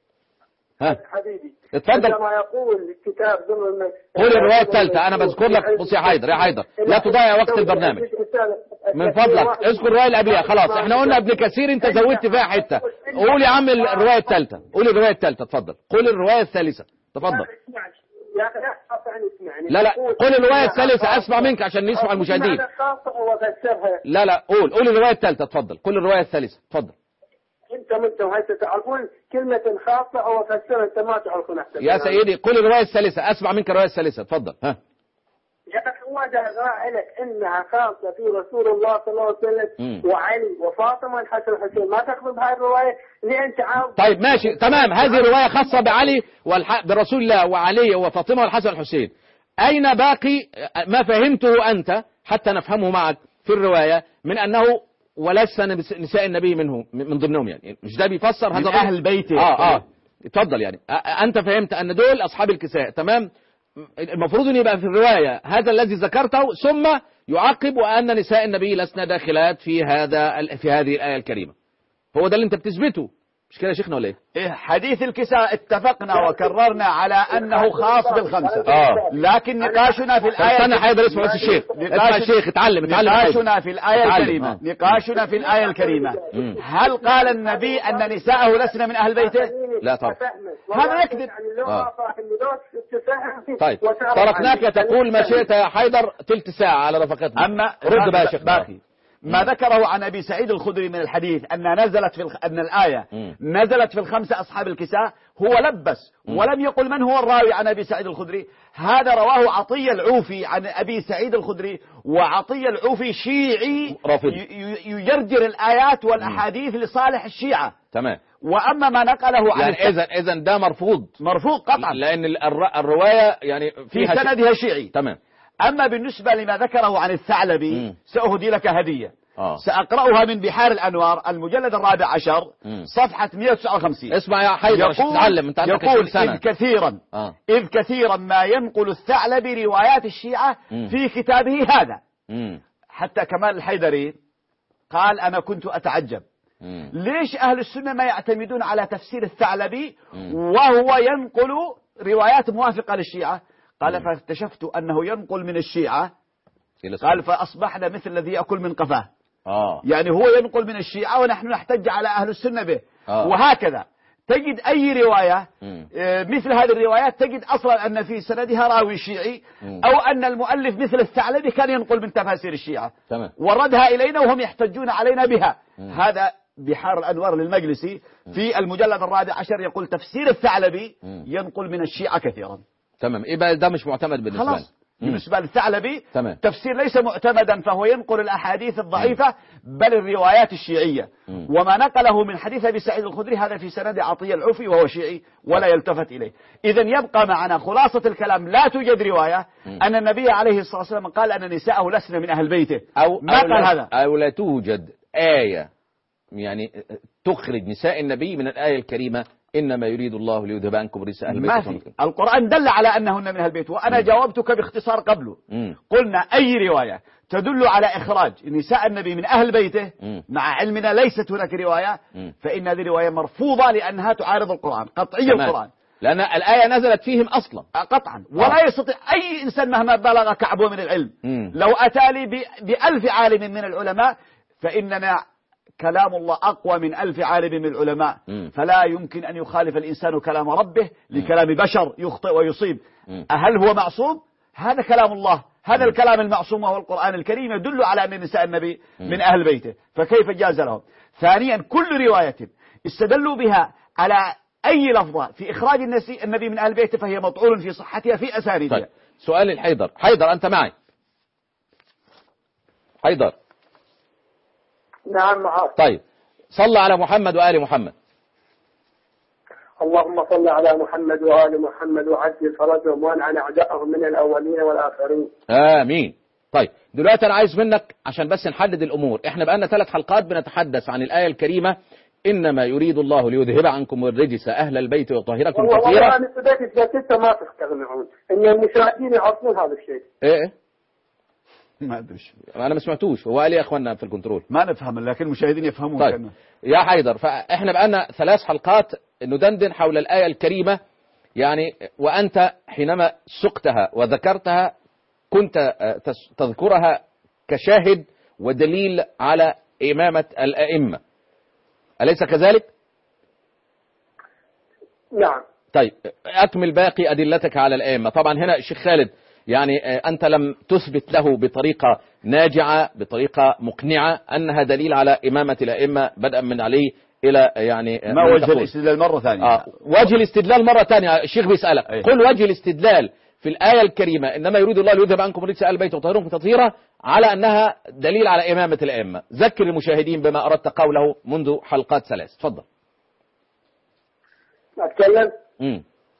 ها حبيبي اتفضل. عندما يقول الكتاب ضمن قل الرواية الثالثة. انا بذكر لك بص يا حيدر يا حيدر لا تضيع وقت البرنامج من فضلك. اذكر الرواية اللي قبليها خلاص احنا قلنا ابن كثير انت زودت فيها حتة. قول يا عم الرواية الثالثة. قول الرواية الثالثة. اتفضل قل الرواية الثالثة. تفضل. يا أخي لا تقاطعني اسمعني. لا لا قول الرواية الثالثة اسمع منك عشان نسمع المشاهدين. لا لا قول قول الرواية الثالثة. تفضل قول الرواية الثالثة. تفضل. انتم انتم هسه تعرفون كلمة خاصة او فسرها انت ما تعرفون احسن يا سيدي قل الرواية الثالثة، اسمع منك الرواية الثالثة، تفضل. ها يا اخي هو ده لك انها خاصة في رسول الله صلى الله عليه وسلم وعلي وفاطمة والحسن والحسين، ما تاخذ بهاي الرواية اللي انت عارف. طيب ماشي تمام، هذه رواية خاصة بعلي والح... برسول الله وعلي وفاطمة والحسن والحسين، أين باقي ما فهمته أنت حتى نفهمه معك في الرواية من أنه وليس نساء النبي منه من ضمنهم، يعني مش ده بيفسر هذا من أهل بيته. آه آه اتفضل. يعني أنت فهمت أن دول أصحاب الكساء، تمام. المفروض أن يبقى في الرواية هذا الذي ذكرته ثم يعقب وأن نساء النبي لسنا داخلات في هذا في هذه الآية الكريمة. هو ده اللي أنت بتثبته، مش كده يا شيخنا ولا ايه؟ إيه حديث الكساء اتفقنا وكررنا على أنه خاص بالخمسة. آه. لكن نقاشنا في الآية استنى حيدر اسمع بس الشيخ، اسمع الشيخ اتعلم اتعلم. نقاشنا في الآية الكريمة نقاشنا في الآية الكريمة هل قال النبي أن نساءه لسن من أهل بيته؟ لا طبعا، هذا يكذب. آه. طيب تركناك تقول ما شئت يا حيدر تلت ساعة على رفقتنا. أما رد بقى يا شيخ. باقي ما ذكره عن أبي سعيد الخدري من الحديث أن نزلت في الخ... أن الآية مم. نزلت في الخمسة أصحاب الكساء، هو لبس مم. ولم يقل من هو الراوي عن أبي سعيد الخدري. هذا رواه عطية العوفي عن أبي سعيد الخدري، وعطية العوفي شيعي يجرجر الآيات والأحاديث لصالح الشيعة. تمام. وأما ما نقله عن يعني إذا إذا ده مرفوض مرفوض قطعا، لأن الر... الرواية يعني في سندها شيعي. تمام. أما بالنسبة لما ذكره عن الثعلبي مم. سأهدي لك هدية. آه. سأقرأها من بحار الأنوار المجلد الرابع عشر مم. صفحة مئة وتسعة وخمسين. اسمع يا حيدر تتعلم انت عندك يقول سنة. إذ كثيرا آه. إذ كثيرا ما ينقل الثعلبي روايات الشيعة مم. في كتابه هذا. مم. حتى كمال الحيدري قال أنا كنت أتعجب مم. ليش أهل السنة ما يعتمدون على تفسير الثعلبي مم. وهو ينقل روايات موافقة للشيعة. قال فاكتشفت أنه ينقل من الشيعة، قال فأصبحنا مثل الذي يأكل من قفاه. آه. يعني هو ينقل من الشيعة ونحن نحتج على أهل السنة به. آه. وهكذا تجد أي رواية مم. مثل هذه الروايات تجد أصلا أن في سندها راوي شيعي مم. أو أن المؤلف مثل الثعلبي كان ينقل من تفاسير الشيعة تمام. وردها إلينا وهم يحتجون علينا بها. مم. هذا بحار الأنوار للمجلسي في المجلد الرابع عشر يقول تفسير الثعلبي مم. ينقل من الشيعة كثيرا. تمام. إيه بقى ده مش معتمد بالنسبة لنا. خلاص. بالنسبة للثعلبي تمام. تفسير ليس معتمدا، فهو ينقل الأحاديث الضعيفة بل الروايات الشيعية. مم. وما نقله من حديث أبي سعيد الخدري هذا في سند عطية العوفي وهو شيعي ولا يلتفت إليه. إذا يبقى معنا خلاصة الكلام لا توجد رواية مم. أن النبي عليه الصلاة والسلام قال أن نساءه لسن من أهل بيته أو ما أو قال لا هذا. أو لا توجد آية يعني تخرج نساء النبي من الآية الكريمة إنما يريد الله ليذهب عنكم رجس أهل ما البيت. في. القرآن دل على أنهن من أهل البيت وأنا مم. جاوبتك باختصار قبله. مم. قلنا أي رواية تدل على إخراج نساء النبي من أهل بيته مم. مع علمنا ليست هناك رواية مم. فإن هذه رواية مرفوضة لأنها تعارض القرآن قطعي القرآن، لأن الآية نزلت فيهم أصلا قطعا. ولا يستطيع أي إنسان مهما بلغ كعبه من العلم مم. لو أتى لي ب- بألف عالم من العلماء فإننا كلام الله أقوى من ألف عالم من العلماء. مم. فلا يمكن أن يخالف الإنسان كلام ربه لكلام بشر يخطئ ويصيب. مم. هل هو معصوم؟ هذا كلام الله، هذا الكلام المعصوم وهو القرآن الكريم يدل على أن نساء النبي من أهل بيته، فكيف جاز لهم؟ ثانيا كل رواية استدلوا بها على أي لفظة في إخراج النبي من أهل بيته فهي مطعون في صحتها في أسانيدها. طيب سؤال الحيدر. حيدر أنت معي؟ حيدر. نعم معك. طيب صلى على محمد وآل محمد. اللهم صل على محمد وآل محمد وعجل فرجهم وانعن أعدائهم من الأولين والآخرين. آمين. طيب دلوقتي أنا عايز منك عشان بس نحدد الأمور، إحنا بقالنا ثلاث حلقات بنتحدث عن الآية الكريمة إنما يريد الله ليذهب عنكم الرجس أهل البيت ويطهركم والله تطهيرا. أنا بديت جلست ما تستغنعون إن المشاهدين يعرفون هذا الشيء. إيه إيه ما أدري أنا ما سمعتوش، هو قال إيه يا أخواننا في الكنترول؟ ما نفهم لكن المشاهدين يفهمون. طيب كأنه. يا حيدر، فإحنا بقالنا ثلاث حلقات ندندن حول الآية الكريمة، يعني وأنت حينما سقتها وذكرتها كنت تذكرها كشاهد ودليل على إمامة الأئمة، أليس كذلك؟ نعم. طيب أكمل باقي أدلتك على الأئمة. طبعا هنا الشيخ خالد يعني أنت لم تثبت له بطريقة ناجعة بطريقة مقنعة أنها دليل على إمامة الأئمة بدءا من علي إلى يعني ما وجه الاستدلال مرة ثانية؟ آه وجه الاستدلال مرة ثانية. الشيخ بيسألك أيه؟ قل وجه الاستدلال في الآية الكريمة إنما يريد الله ليذهب عنكم رجس أهل البيت ويطهركم تطهيرا على أنها دليل على إمامة الأئمة. ذكر المشاهدين بما أردت قوله منذ حلقات ثلاث. تفضل. أتكلم؟ امم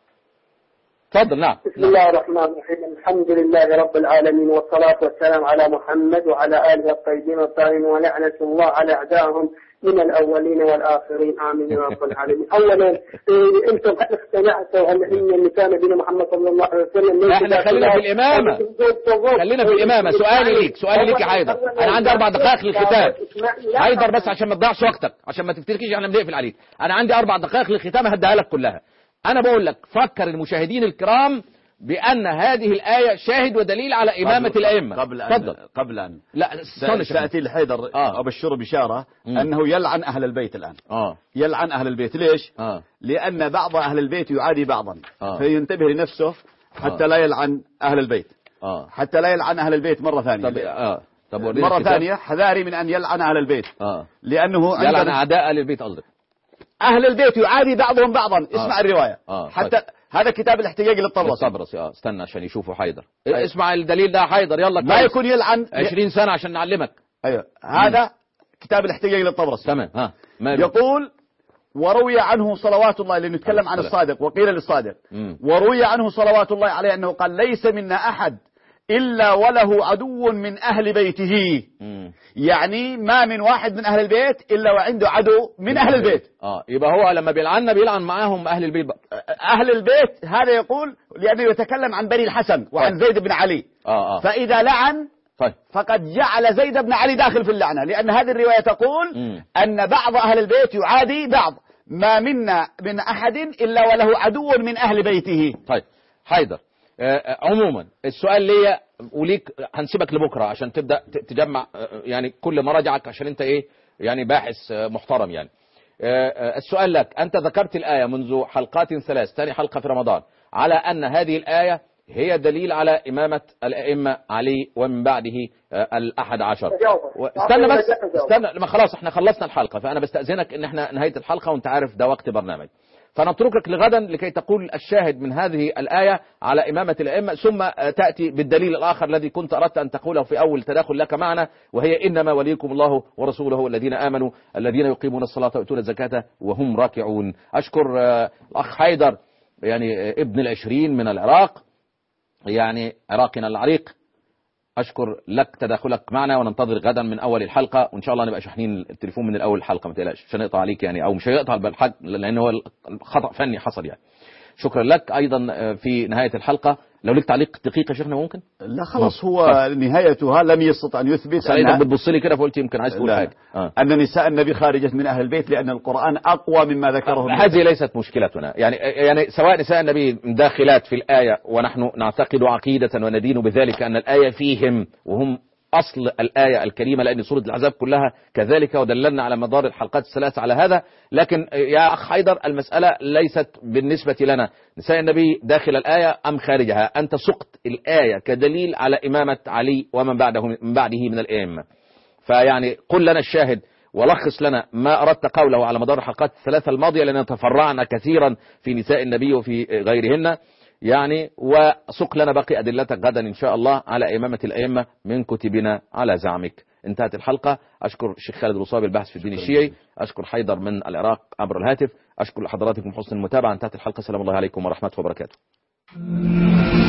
تفضل. نعم. بسم الله الرحمن الرحيم. الحمد لله رب العالمين والصلاة والسلام على محمد وعلى آله الطيبين الطاهرين ولعنة الله على أعدائهم من الأولين والآخرين آمين يا رب العالمين. أولا إيه أنتم هل اقتنعتوا هل هي اللي كان بنا محمد صلى الله عليه وسلم؟ احنا خلينا في الإمامة، خلينا في الإمامة. سؤالي ليك سؤالي ليك يا حيدر، أنا عندي أربع دقائق للختام. حيدر بس عشان ما تضيعش وقتك، عشان ما تفتكريش احنا بنقفل عليك. أنا عندي أربع دقائق للختام هديها لك كلها. أنا بقول لك فكر المشاهدين الكرام بأن هذه الآية شاهد ودليل على إمامة قبل الأئمة. قبل أن قبل أن لا سأتي الحيدر آه. أبشره بشارة مم. أنه يلعن أهل البيت الآن. آه. يلعن أهل البيت. ليش؟ آه. لأن بعض أهل البيت يعادي بعضا. آه. فينتبه لنفسه حتى آه. لا يلعن أهل البيت. آه. حتى لا يلعن أهل البيت مرة ثانية. طب آه. طب مرة ثانية حذاري من أن يلعن أهل البيت. آه. لأنه يلعن أعداء أهل البيت قصدك. أهل البيت يعادي بعضهم بعضا. آه. اسمع الرواية. آه. حتى طيب. هذا كتاب الاحتجاج للطبرسي. للطبرسي اه استنى عشان يشوفوا حيدر. أيوة. اسمع الدليل ده حيدر يلا. ما يكون يلعن عشرين سنة عشان نعلمك. ايوه هذا مم. كتاب الاحتجاج للطبرسي. تمام. ها يقول وروي عنه صلوات الله، لأنه نتكلم عن الصادق وقيل للصادق. مم. وروي عنه صلوات الله عليه أنه قال ليس منا أحد إلا وله عدو من أهل بيته. مم. يعني ما من واحد من أهل البيت إلا وعنده عدو من أهل البيت. آه يبقى هو لما بيلعن بيلعن معاهم أهل البيت بقى. أهل البيت هذا يقول لأنه يتكلم عن بني الحسن وعن زيد بن علي. آه آه. فإذا لعن طيب. فقد جعل زيد بن علي داخل في اللعنة، لأن هذه الرواية تقول مم. أن بعض أهل البيت يعادي بعض. ما منا من أحد إلا وله عدو من أهل بيته. طيب حيدر آه عموما السؤال ليا وليك هنسيبك لبكره عشان تبدا تجمع يعني كل مراجعك عشان انت ايه يعني باحث محترم يعني. السؤال لك، انت ذكرت الايه منذ حلقات ثلاث، ثاني حلقه في رمضان، على ان هذه الايه هي دليل على امامه الائمه علي ومن بعده الاحد عشر. استنى بس استنى ما خلاص احنا خلصنا الحلقه، فانا بستاذنك ان احنا نهايه الحلقه وانت عارف ده وقت برنامج، فنتركك لغدا لكي تقول الشاهد من هذه الآية على إمامة الأئمة، ثم تأتي بالدليل الآخر الذي كنت أردت أن تقوله في أول تداخل لك معنا، وهي إنما وليكم الله ورسوله والذين آمنوا الذين يقيمون الصلاة ويؤتون الزكاة وهم راكعون. أشكر الأخ حيدر يعني ابن العشرين من العراق، يعني عراقنا العريق، أشكر لك تداخلك معنا، وننتظر غدا من أول الحلقة، وإن شاء الله نبقى شاحنين التليفون من الأول الحلقة ما تقلقش، مش هنقطع عليك يعني، أو مش هيقطع بالحق لأن هو خطأ فني حصل يعني. شكرا لك. أيضا في نهاية الحلقة لو لك تعليق دقيقة يا شيخنا ممكن؟ لا خلاص هو طيب. نهايتها لم يستطع أن يثبت. سعيدك بتبص لي كده فقلت يمكن عايز تقول حاجة. آه. أن نساء النبي خارجت من أهل البيت لأن القرآن أقوى مما ذكره. هذه ليست مشكلتنا يعني، يعني سواء نساء النبي داخلات في الآية ونحن نعتقد عقيدة وندين بذلك أن الآية فيهم وهم أصل الآية الكريمة، لأن سورة العذاب كلها كذلك، ودللنا على مدار الحلقات الثلاث على هذا. لكن يا أخ حيدر المسألة ليست بالنسبة لنا نساء النبي داخل الآية أم خارجها، أنت سقط الآية كدليل على إمامة علي ومن بعده من بعده من الأئمة. فيعني قل لنا الشاهد ولخص لنا ما أردت قوله على مدار الحلقات الثلاثة الماضية، لأننا تفرعنا كثيرا في نساء النبي وفي غيرهن يعني، وسق لنا باقي أدلتك غدا إن شاء الله على إمامة الأئمة من كتبنا على زعمك. انتهت الحلقة. أشكر الشيخ خالد الوصابي الباحث في الدين الشيعي، أشكر حيدر من العراق عبر الهاتف، أشكر لحضراتكم حسن المتابعة. انتهت الحلقة. السلام الله عليكم ورحمة وبركاته.